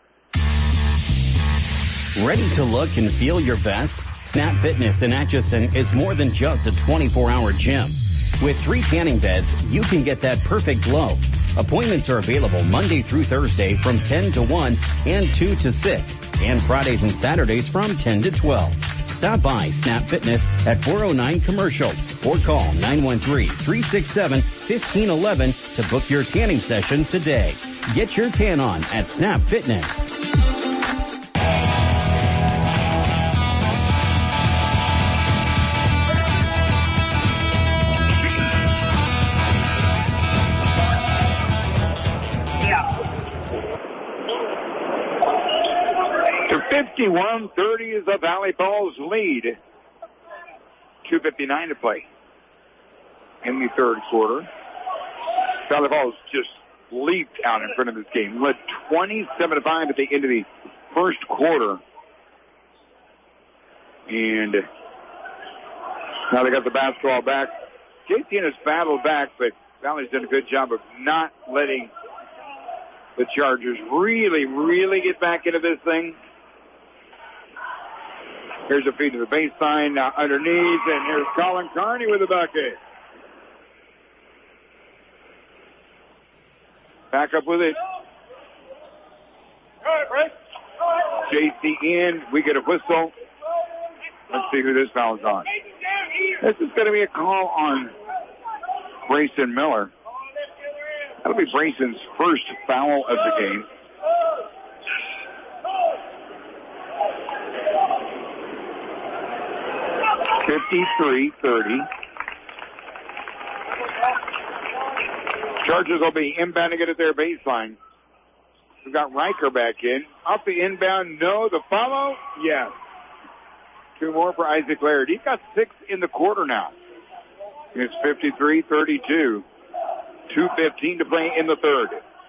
Speaker 2: Ready to look and feel your best? Snap Fitness in Atchison is more than just a 24-hour gym. With 3 tanning beds, you can get that perfect glow. Appointments are available Monday through Thursday from 10 to 1 and 2 to 6, and Fridays and Saturdays from 10 to 12. Stop by Snap Fitness at 409 Commercial or call 913-367-1511 to book your tanning session today. Get your tan on at Snap Fitness.
Speaker 5: To 51-30 is the Valley Falls lead. 2:59 to play in the third quarter. Valley Falls just leaped out in front of this game. Led 27-5 at the end of the first quarter. And now they got the basketball back. JCN has battled back, but Valley's done a good job of not letting the Chargers really get back into this thing. Here's a feed to the baseline, now underneath, and here's Colin Kearney with the bucket. Back up with it. JCN, we get a whistle. Let's see who this foul's on. This is going to be a call on Brayson Miller. That'll be Brayson's first foul of the game. (53-30). Chargers will be inbounding it at their baseline. We've got Riker back in. Up the inbound, no. The follow, yes. 2 more for Isaac Laird. He's got 6 in the quarter now. It's 53-32. 2:15 to play in the third.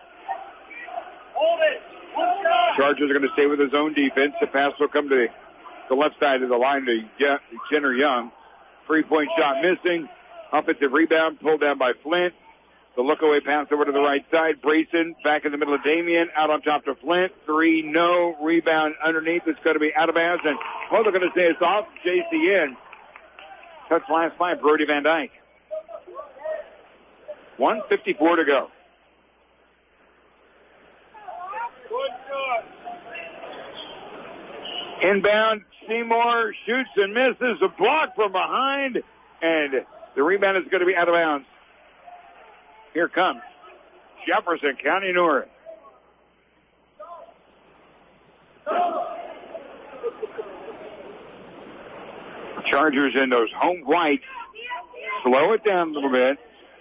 Speaker 5: Chargers are going to stay with his own defense. The pass will come to the left side of the line to Jenner Young. 3-point shot missing. Offensive rebound pulled down by Flint. The look-away pass over to the right side. Brayson back in the middle of Damien. Out on top to Flint. 3, no. Rebound underneath. It's going to be out of bounds. And, they're going to say it's off JCN. Touch last by Brody Van Dyke. 1:54 to go. Inbound, Seymour shoots and misses. A block from behind. And the rebound is going to be out of bounds. Here comes Jefferson County North. Chargers in those home whites. Slow it down a little bit.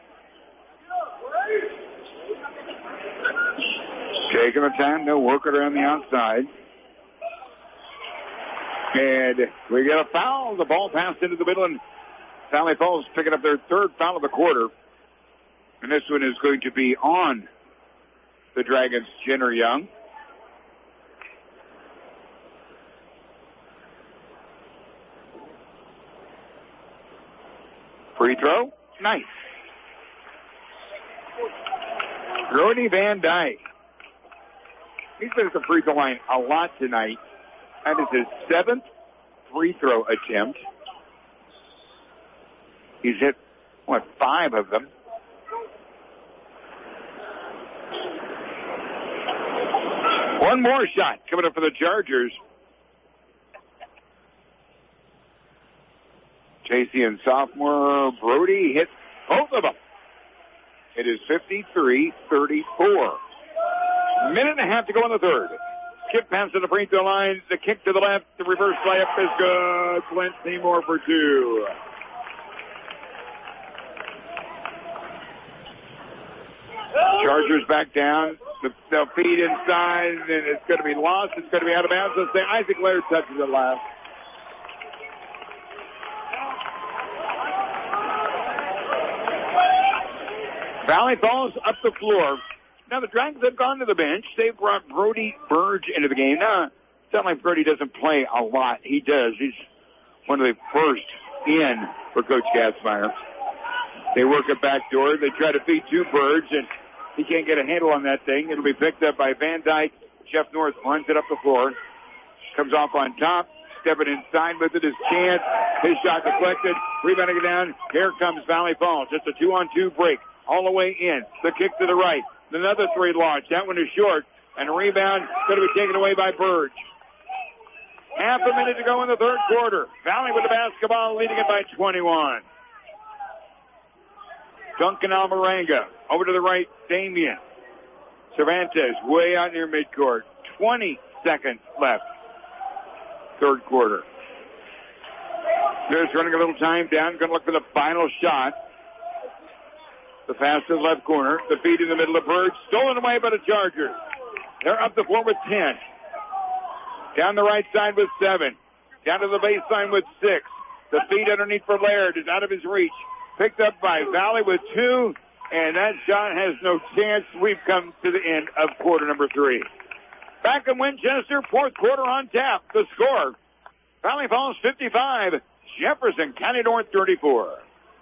Speaker 5: Taking the time, they'll work it around the outside. And we get a foul. The ball passed into the middle, and Valley Falls picking up their 3rd foul of the quarter. And this one is going to be on the Dragons' Jenner Young. Free throw. Nice. Brody Van Dyke. He's been at the free throw line a lot tonight. That is his 7th free throw attempt. He's hit, 5 of them. One more shot coming up for the Chargers. JC and sophomore Brody hit both of them. It is 53-34. Minute and a half to go in the third. Skip pass to the free throw line. The kick to the left. The reverse layup is good. Flint Seymour for 2. Chargers back down. They'll feed inside, and it's going to be lost. It's going to be out of bounds. Let's say Isaac Laird touches it last. Valley Falls up the floor. Now the Dragons have gone to the bench. They've brought Brody Burge into the game. Now, it's not like Brody doesn't play a lot. He does. He's one of the first in for Coach Gassmeyer. They work a back door. They try to feed to Burge, and he can't get a handle on that thing. It'll be picked up by Van Dyke. Jeff North runs it up the floor. Comes off on top. Stepping inside with it is Chance. His shot deflected. Rebounding it down. Here comes Valley Falls. Just a 2-on-2 break. All the way in. The kick to the right. Another 3 launch. That one is short. And a rebound going to be taken away by Burge. Half a minute to go in the third quarter. Valley with the basketball, leading it by 21. Duncan Alvarenga. Over to the right, Damien. Cervantes way out near midcourt. 20 seconds left. Third quarter. There's running a little time down. Going to look for the final shot. The pass to the left corner. The feed in the middle of Burge. Stolen away by the Chargers. They're up the floor with 10. Down the right side with 7. Down to the baseline with 6. The feed underneath for Laird is out of his reach. Picked up by Valley with 2. And that shot has no chance. We've come to the end of quarter number 3. Back in Winchester, fourth quarter on tap. The score, Valley Falls 55, Jefferson County North 34.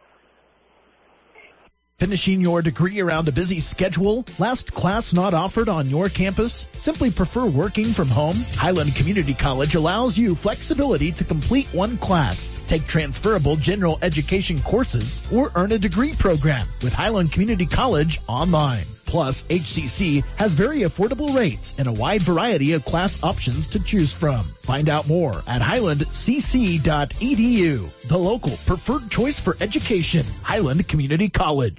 Speaker 4: Finishing your degree around a busy schedule? Last class not offered on your campus? Simply prefer working from home? Highland Community College allows you flexibility to complete one class. Take transferable general education courses or earn a degree program with Highland Community College online. Plus, HCC has very affordable rates and a wide variety of class options to choose from. Find out more at highlandcc.edu, the local preferred choice for education, Highland Community College.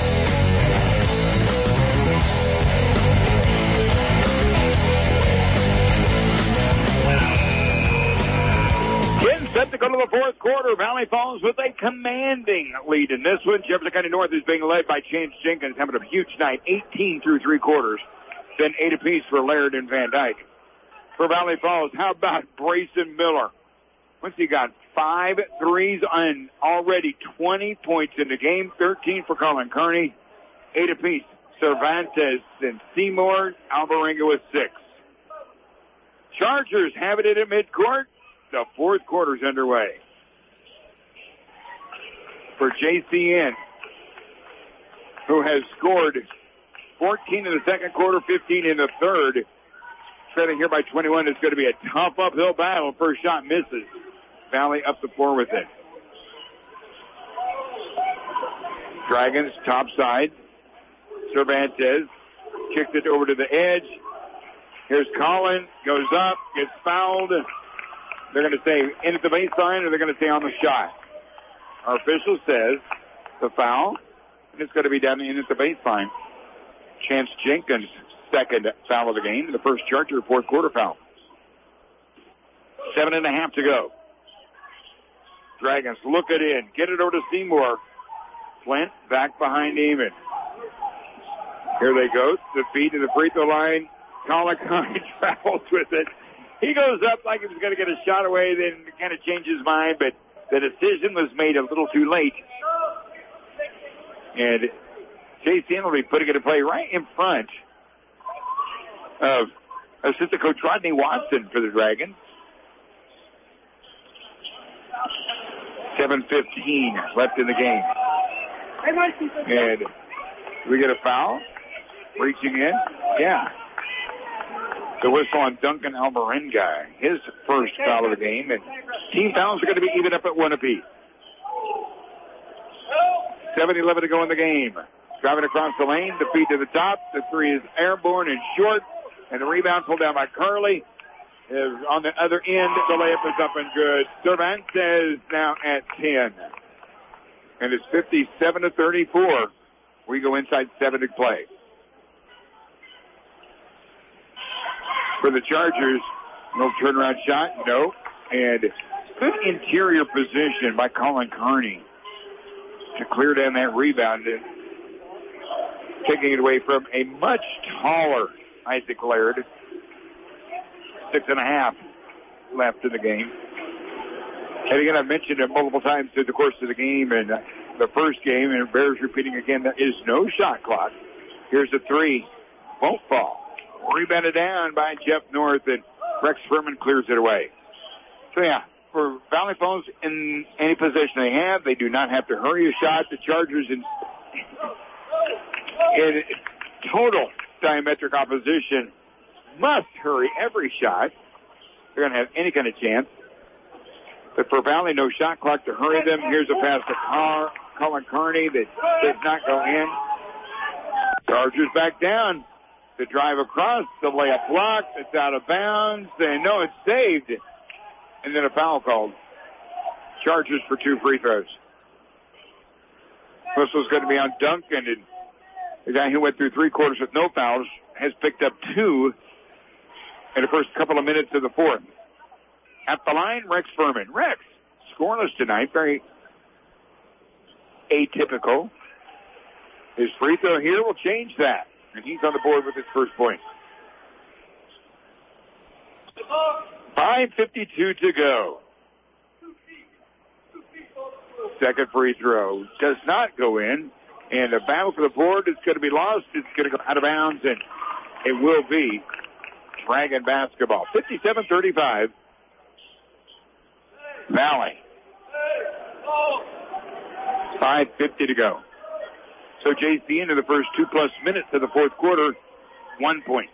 Speaker 5: Set to go to the fourth quarter. Valley Falls with a commanding lead in this one. Jefferson County North is being led by Chance Jenkins, having a huge night, 18 through three quarters. Then 8 apiece for Laird and Van Dyke. For Valley Falls, how about Brayson Miller? Once he got 5 threes and already 20 points in the game, 13 for Colin Kearney, 8 apiece. Cervantes and Seymour, Alvarenga with 6. Chargers have it at midcourt. The fourth quarter's underway. For JCN, who has scored 14 in the second quarter, 15 in the third. Trailing here by 21. It's going to be a tough uphill battle. First shot misses. Valley up the floor with it. Dragons top side. Cervantes kicks it over to the edge. Here's Collin. Goes up. Gets fouled. They're going to say in at the baseline, or they're going to say on the shot. Our official says the foul, and it's going to be down in at the baseline. Chance Jenkins, second foul of the game. The first Charger fourth quarter foul. 7.5 to go. Dragons look it in. Get it over to Seymour. Flint back behind Eamon. Here they go. The feed to the free throw line. Colin Kearney travels with it. He goes up like he was going to get a shot away, then kind of changed his mind, but the decision was made a little too late. And JCN will be putting it in play right in front of assistant coach Rodney Watson for the Dragons. 7:15 left in the game. And we get a foul. Reaching in. Yeah. The whistle on Duncan Alvarenga, his first foul of the game, and team fouls are going to be even up at 1 apiece. 7:11 to go in the game. Driving across the lane, the feed to the top. The three is airborne and short, and the rebound pulled down by Curley. Is on the other end. The layup is up and good. Cervantes now at 10, and it's 57-34. We go inside 7 to play. For the Chargers, no turnaround shot, no. And good interior position by Colin Kearney to clear down that rebound and taking it away from a much taller Isaac Laird. 6.5 left in the game. And again, I've mentioned it multiple times through the course of the game and the first game, and it bears repeating again, there is no shot clock. Here's a 3. Won't fall. Rebounded down by Jeff North, and Rex Furman clears it away. So, yeah, for Valley Falls, in any position they have, they do not have to hurry a shot. The Chargers in total diametric opposition must hurry every shot. They're going to have any kind of chance. But for Valley, no shot clock to hurry them. Here's a pass to Colin Kearney that does not go in. Chargers back down. The drive across, the layup blocked, it's out of bounds, and no, it's saved. And then a foul called. Chargers for 2 free throws. This was going to be on Duncan, and the guy who went through 3 quarters with no fouls has picked up 2 in the first couple of minutes of the fourth. At the line, Rex Furman. Rex, scoreless tonight, very atypical. His free throw here will change that. And he's on the board with his first point. 5:52 to go. Second free throw does not go in. And a battle for the board is going to be lost. It's going to go out of bounds, and it will be Dragon basketball. 57-35. Valley. 5:50 to go. So JC into the first 2+ minutes of the fourth quarter, 1 point.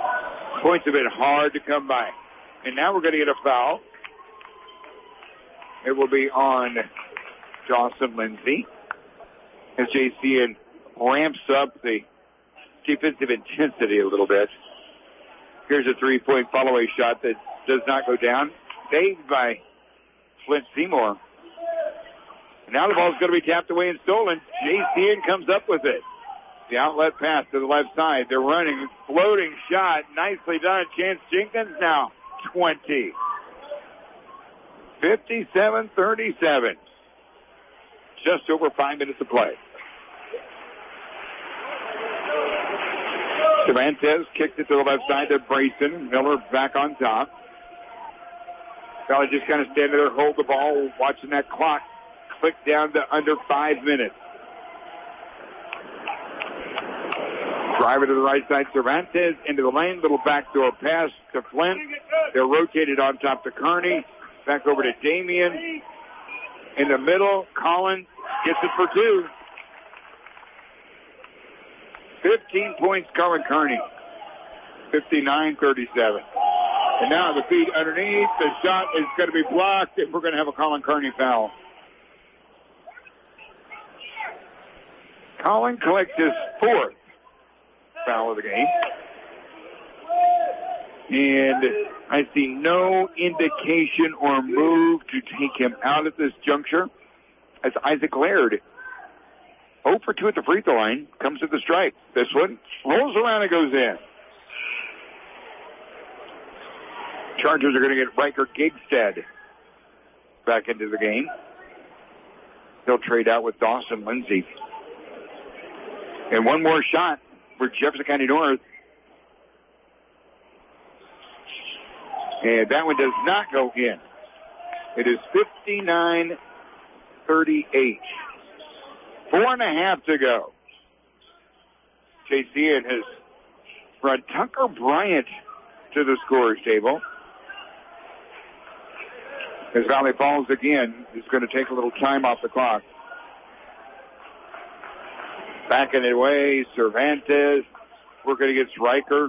Speaker 5: Points have been hard to come by. And now we're going to get a foul. It will be on Dawson Lindsay as JCN ramps up the defensive intensity a little bit. Here's a three-point follow-away shot that does not go down. Saved by Flint Seymour. And now the ball's going to be tapped away and stolen. JCN comes up with it. The outlet pass to the left side. They're running. Floating shot. Nicely done. Chance Jenkins now 20. 57-37. Just over 5 minutes to play. Cervantes kicked it to the left side to Brayson. Miller back on top. Valley just kind of standing there, hold the ball, watching that clock click down to under 5 minutes. Driver to the right side, Cervantes into the lane. Little backdoor pass to Flint. They're rotated on top to Kearney. Back over to Damien. In the middle, Collins gets it for two. 15 points, Colin Kearney. 59-37. And now the feed underneath. The shot is going to be blocked, and we're going to have a Colin Kearney foul. Colin collects his fourth foul of the game. And I see no indication or move to take him out at this juncture as Isaac Laird, 0 for 2 at the free throw line, comes to the stripe. This one rolls around and goes in. Chargers are going to get Riker Gigstead back into the game. They'll trade out with Dawson Lindsay. And one more shot for Jefferson County North. And that one does not go in. It is 59-38. 4.5 to go. JCN has brought Tucker Bryant to the scorer's table. As Valley Falls again is going to take a little time off the clock. Backing it away, Cervantes working against Riker.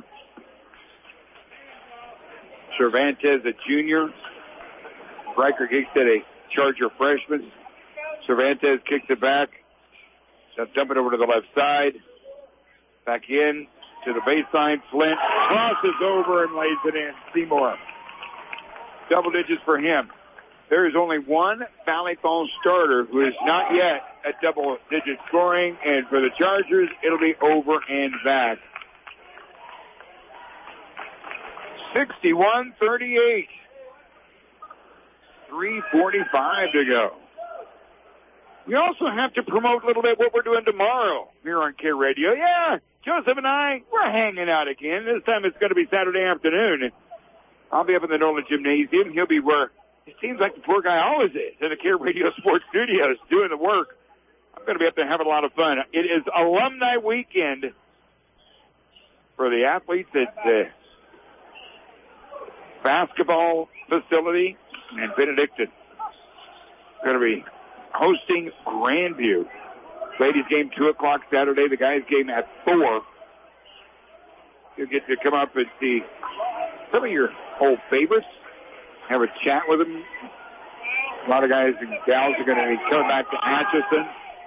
Speaker 5: Cervantes, a junior. Riker Gigstead, a Charger freshman. Cervantes kicks it back. Now dump it over to the left side. Back in to the baseline. Flint crosses over and lays it in. Seymour. Double digits for him. There is only one Valley Falls starter who is not yet at double-digit scoring, and for the Chargers, it'll be over and back. 61-38. 3:45 to go. We also have to promote a little bit what we're doing tomorrow here on Care Radio. Yeah, Joseph and I, we're hanging out again. This time it's going to be Saturday afternoon. I'll be up in the Nolan Gymnasium. He'll be where it seems like the poor guy always is, in the Care Radio Sports Studios doing the work. I'm going to be up there having a lot of fun. It is alumni weekend for the athletes at the basketball facility in Benedictine. Going to be hosting Grandview. Ladies game 2 o'clock Saturday. The guys game at 4. You'll get to come up and see some of your old favorites. Have a chat with them. A lot of guys and gals are going to be coming back to Atchison.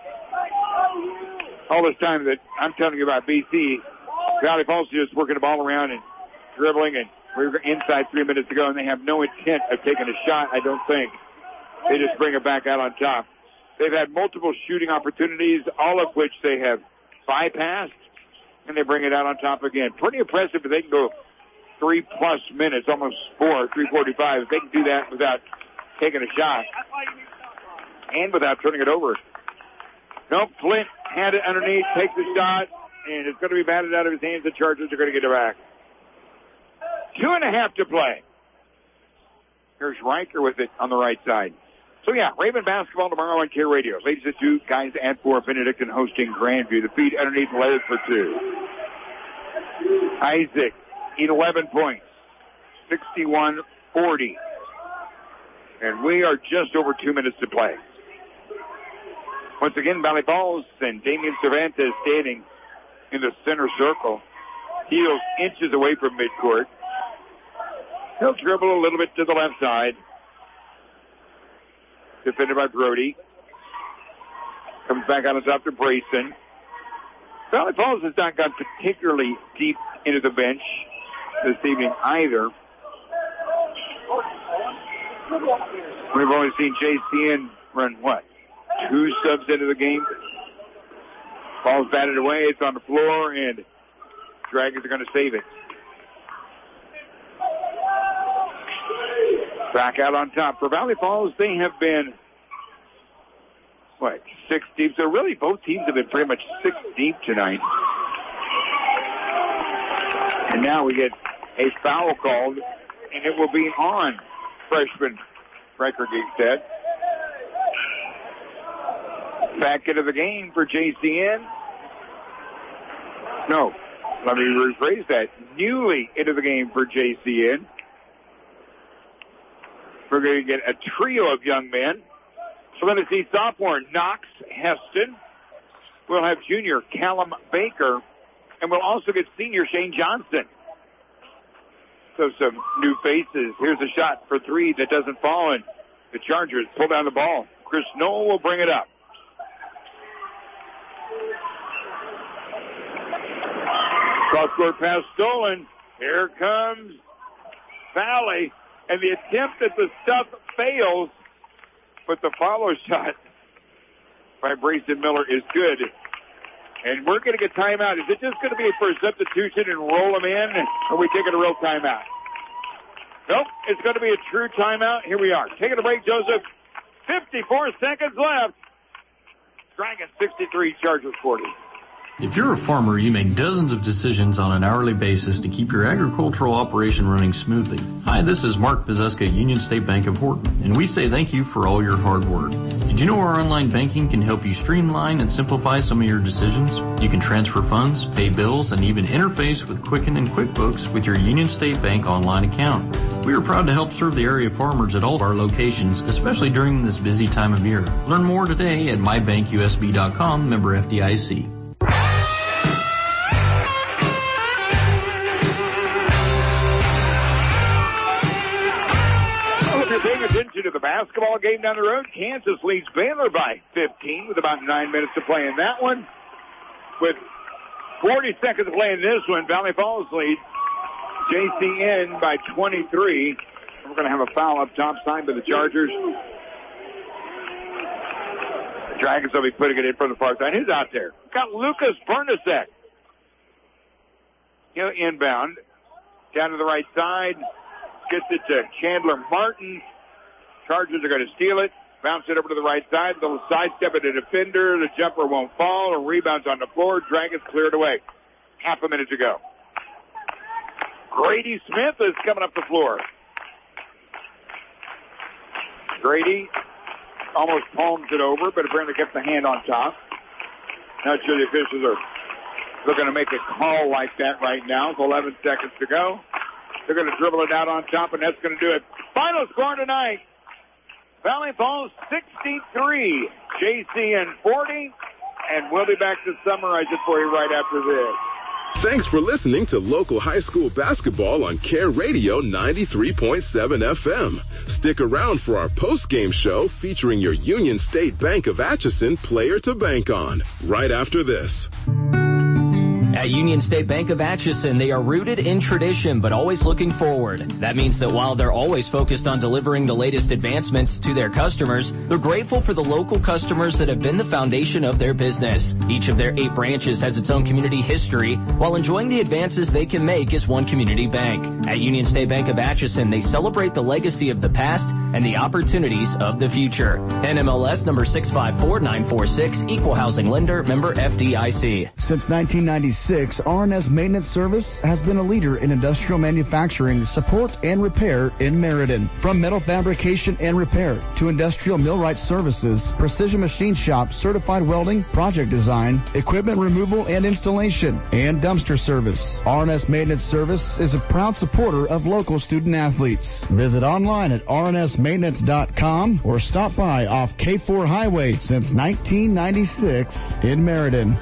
Speaker 5: All this time that I'm telling you about BC, Valley Falls is just working the ball around and dribbling, and we were inside 3 minutes ago, and they have no intent of taking a shot, I don't think. They just bring it back out on top. They've had multiple shooting opportunities, all of which they have bypassed, and they bring it out on top again. Pretty impressive if they can go 3+ minutes, almost 4, 3:45. If they can do that without taking a shot and without turning it over. Nope, Flint had it underneath, takes the shot, and it's going to be batted out of his hands. The Chargers are going to get it back. 2.5 to play. Here's Riker with it on the right side. So, yeah, Raven basketball tomorrow on Care Radio. Ladies at 2, guys at 4, Benedictine hosting Grandview. The feed underneath Laird for 2. Isaac, 11 points, 61-40. And we are just over 2 minutes to play. Once again, Valley Falls and Damian Cervantes standing in the center circle. Heels inches away from midcourt. He'll dribble a little bit to the left side. defended by Brody. Comes back on top to Brayson. Valley Falls has not gone particularly deep into the bench this evening either. We've only seen JCN run, 2 subs into the game. Ball's batted away. It's on the floor, and Dragons are going to save it. Back out on top. For Valley Falls, they have been, 6 deep. So really both teams have been pretty much 6 deep tonight. And now we get a foul called, and it will be on freshman Riker Gigstead. Back into the game for JCN. No, let me rephrase that. Newly into the game for JCN. We're going to get a trio of young men. So we're going to see sophomore Knox Heston. We'll have junior Callum Baker. And we'll also get senior Shane Johnston. So some new faces. Here's a shot for 3 that doesn't fall, and the Chargers pull down the ball. Chris Knoll will bring it up. Cross-court pass stolen. Here comes Valley, and the attempt at the stuff fails, but the follow shot by Brayson Miller is good. And we're going to get timeout. Is it just going to be for a substitution and roll them in, or are we taking a real timeout? Nope, it's going to be a true timeout. Here we are. Taking a break, Joseph. 54 seconds left. Dragons 63, Chargers 40.
Speaker 14: If you're a farmer, you make dozens of decisions on an hourly basis to keep your agricultural operation running smoothly. Hi, this is Mark Pizeska, Union State Bank of Horton, and we say thank you for all your hard work. Did you know our online banking can help you streamline and simplify some of your decisions? You can transfer funds, pay bills, and even interface with Quicken and QuickBooks with your Union State Bank online account. We are proud to help serve the area farmers at all of our locations, especially during this busy time of year. Learn more today at mybankusb.com, member FDIC.
Speaker 5: Paying attention to the basketball game down the road. Kansas leads Baylor by 15 with about 9 minutes to play in that one. With 40 seconds to play in this one, Valley Falls leads JCN by 23. We're going to have a foul up top signed by the Chargers. The Dragons will be putting it in from the far side. Who's out there? We've got Lucas Bernasek. He'll inbound. Down to the right side. Gets it to Chandler Martin. Chargers are going to steal it. Bounce it over to the right side. Little sidestep at the defender. The jumper won't fall. A rebound's on the floor. Dragons cleared away. Half a minute to go. Grady Smith is coming up the floor. Grady almost palms it over, but apparently kept the hand on top. Not sure the officials are looking to make a call like that right now. With 11 seconds to go. They're going to dribble it out on top, and that's going to do it. Final score tonight, Valley Falls 63, JCN 40, and we'll be back to summarize it for you right after this.
Speaker 1: Thanks for listening to local high school basketball on Care Radio 93.7 FM. Stick around for our post-game show featuring your Union State Bank of Atchison player to bank on, right after this.
Speaker 6: At Union State Bank of Atchison, they are rooted in tradition, but always looking forward. That means that while they're always focused on delivering the latest advancements to their customers, they're grateful for the local customers that have been the foundation of their business. Each of their 8 branches has its own community history, while enjoying the advances they can make as one community bank. At Union State Bank of Atchison, they celebrate the legacy of the past and the opportunities of the future. NMLS number 654946, Equal Housing Lender, member FDIC.
Speaker 7: Since 1996, R&S Maintenance Service has been a leader in industrial manufacturing, support, and repair in Meriden. From metal fabrication and repair to industrial millwright services, precision machine shop, certified welding, project design, equipment removal and installation, and dumpster service. R&S Maintenance Service is a proud supporter of local student athletes. Visit online at rnsmaintenance.com or stop by off K4 Highway since 1996 in Meriden.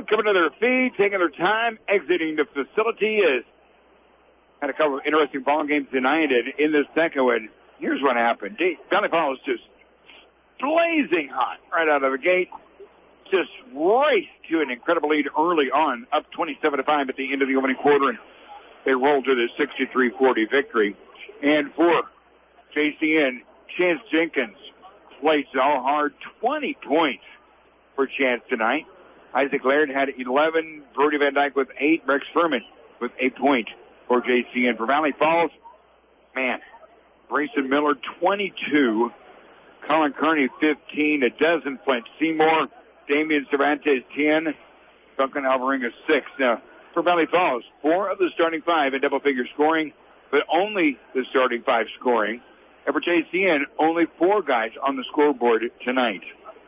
Speaker 5: coming to their feet, taking their time, exiting the facility. Had a couple of interesting ball games tonight in this second one. Here's what happened. Valley Falls just blazing hot right out of the gate. Just raced to an incredible lead early on, up 27-5 at the end of the opening quarter, and they rolled to the 63-40 victory. And for JCN, Chance Jenkins played so hard, 20 points for Chance tonight. Isaac Laird had 11, Brody Van Dyke with 8, Rex Furman with a point for JCN. For Valley Falls, man, Brayson Miller, 22, Colin Kearney, 15, a dozen Flint Seymour, Damian Cervantes, 10, Duncan Alvarenga, 6. Now, for Valley Falls, 4 of the starting 5 in double-figure scoring, but only the starting 5 scoring. And for JCN, only 4 guys on the scoreboard tonight.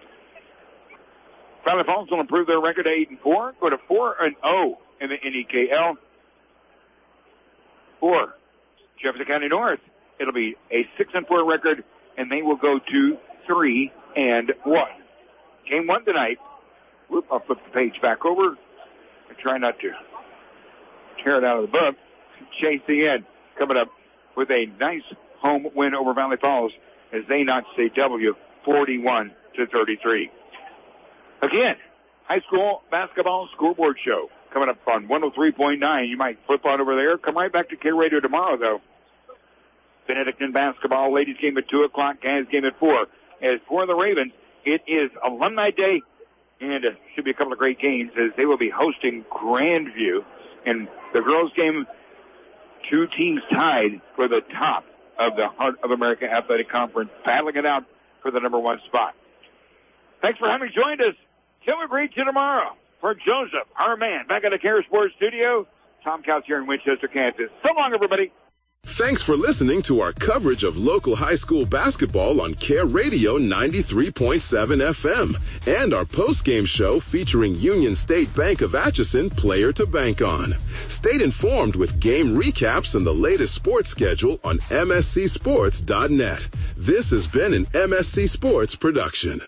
Speaker 5: Valley Falls will improve their record to 8-4, go to 4-0 in the NEKL. For Jefferson County North, it'll be a 6-4 record, and they will go to 3-1. Game 1 tonight. Whoop, I'll flip the page back over. I try not to tear it out of the book. JCN coming up with a nice home win over Valley Falls as they notch a W, 41-33. Again, high school basketball scoreboard show coming up on 103.9. You might flip on over there. Come right back to K Radio tomorrow, though. Benedictine basketball, ladies game at 2 o'clock, guys game at 4. As for the Ravens, it is Alumni Day, and should be a couple of great games as they will be hosting Grandview. And the girls game, 2 teams tied for the top of the Heart of America Athletic Conference, battling it out for the number 1 spot. Thanks for having joined us. Till we greet you tomorrow. For Joseph, our man, back at the Care Sports Studio, Tom Couch here in Winchester, Kansas. So long, everybody.
Speaker 1: Thanks for listening to our coverage of local high school basketball on Care Radio 93.7 FM and our post-game show featuring Union State Bank of Atchison Player to Bank On. Stay informed with game recaps and the latest sports schedule on MSCSports.net. This has been an MSC Sports production.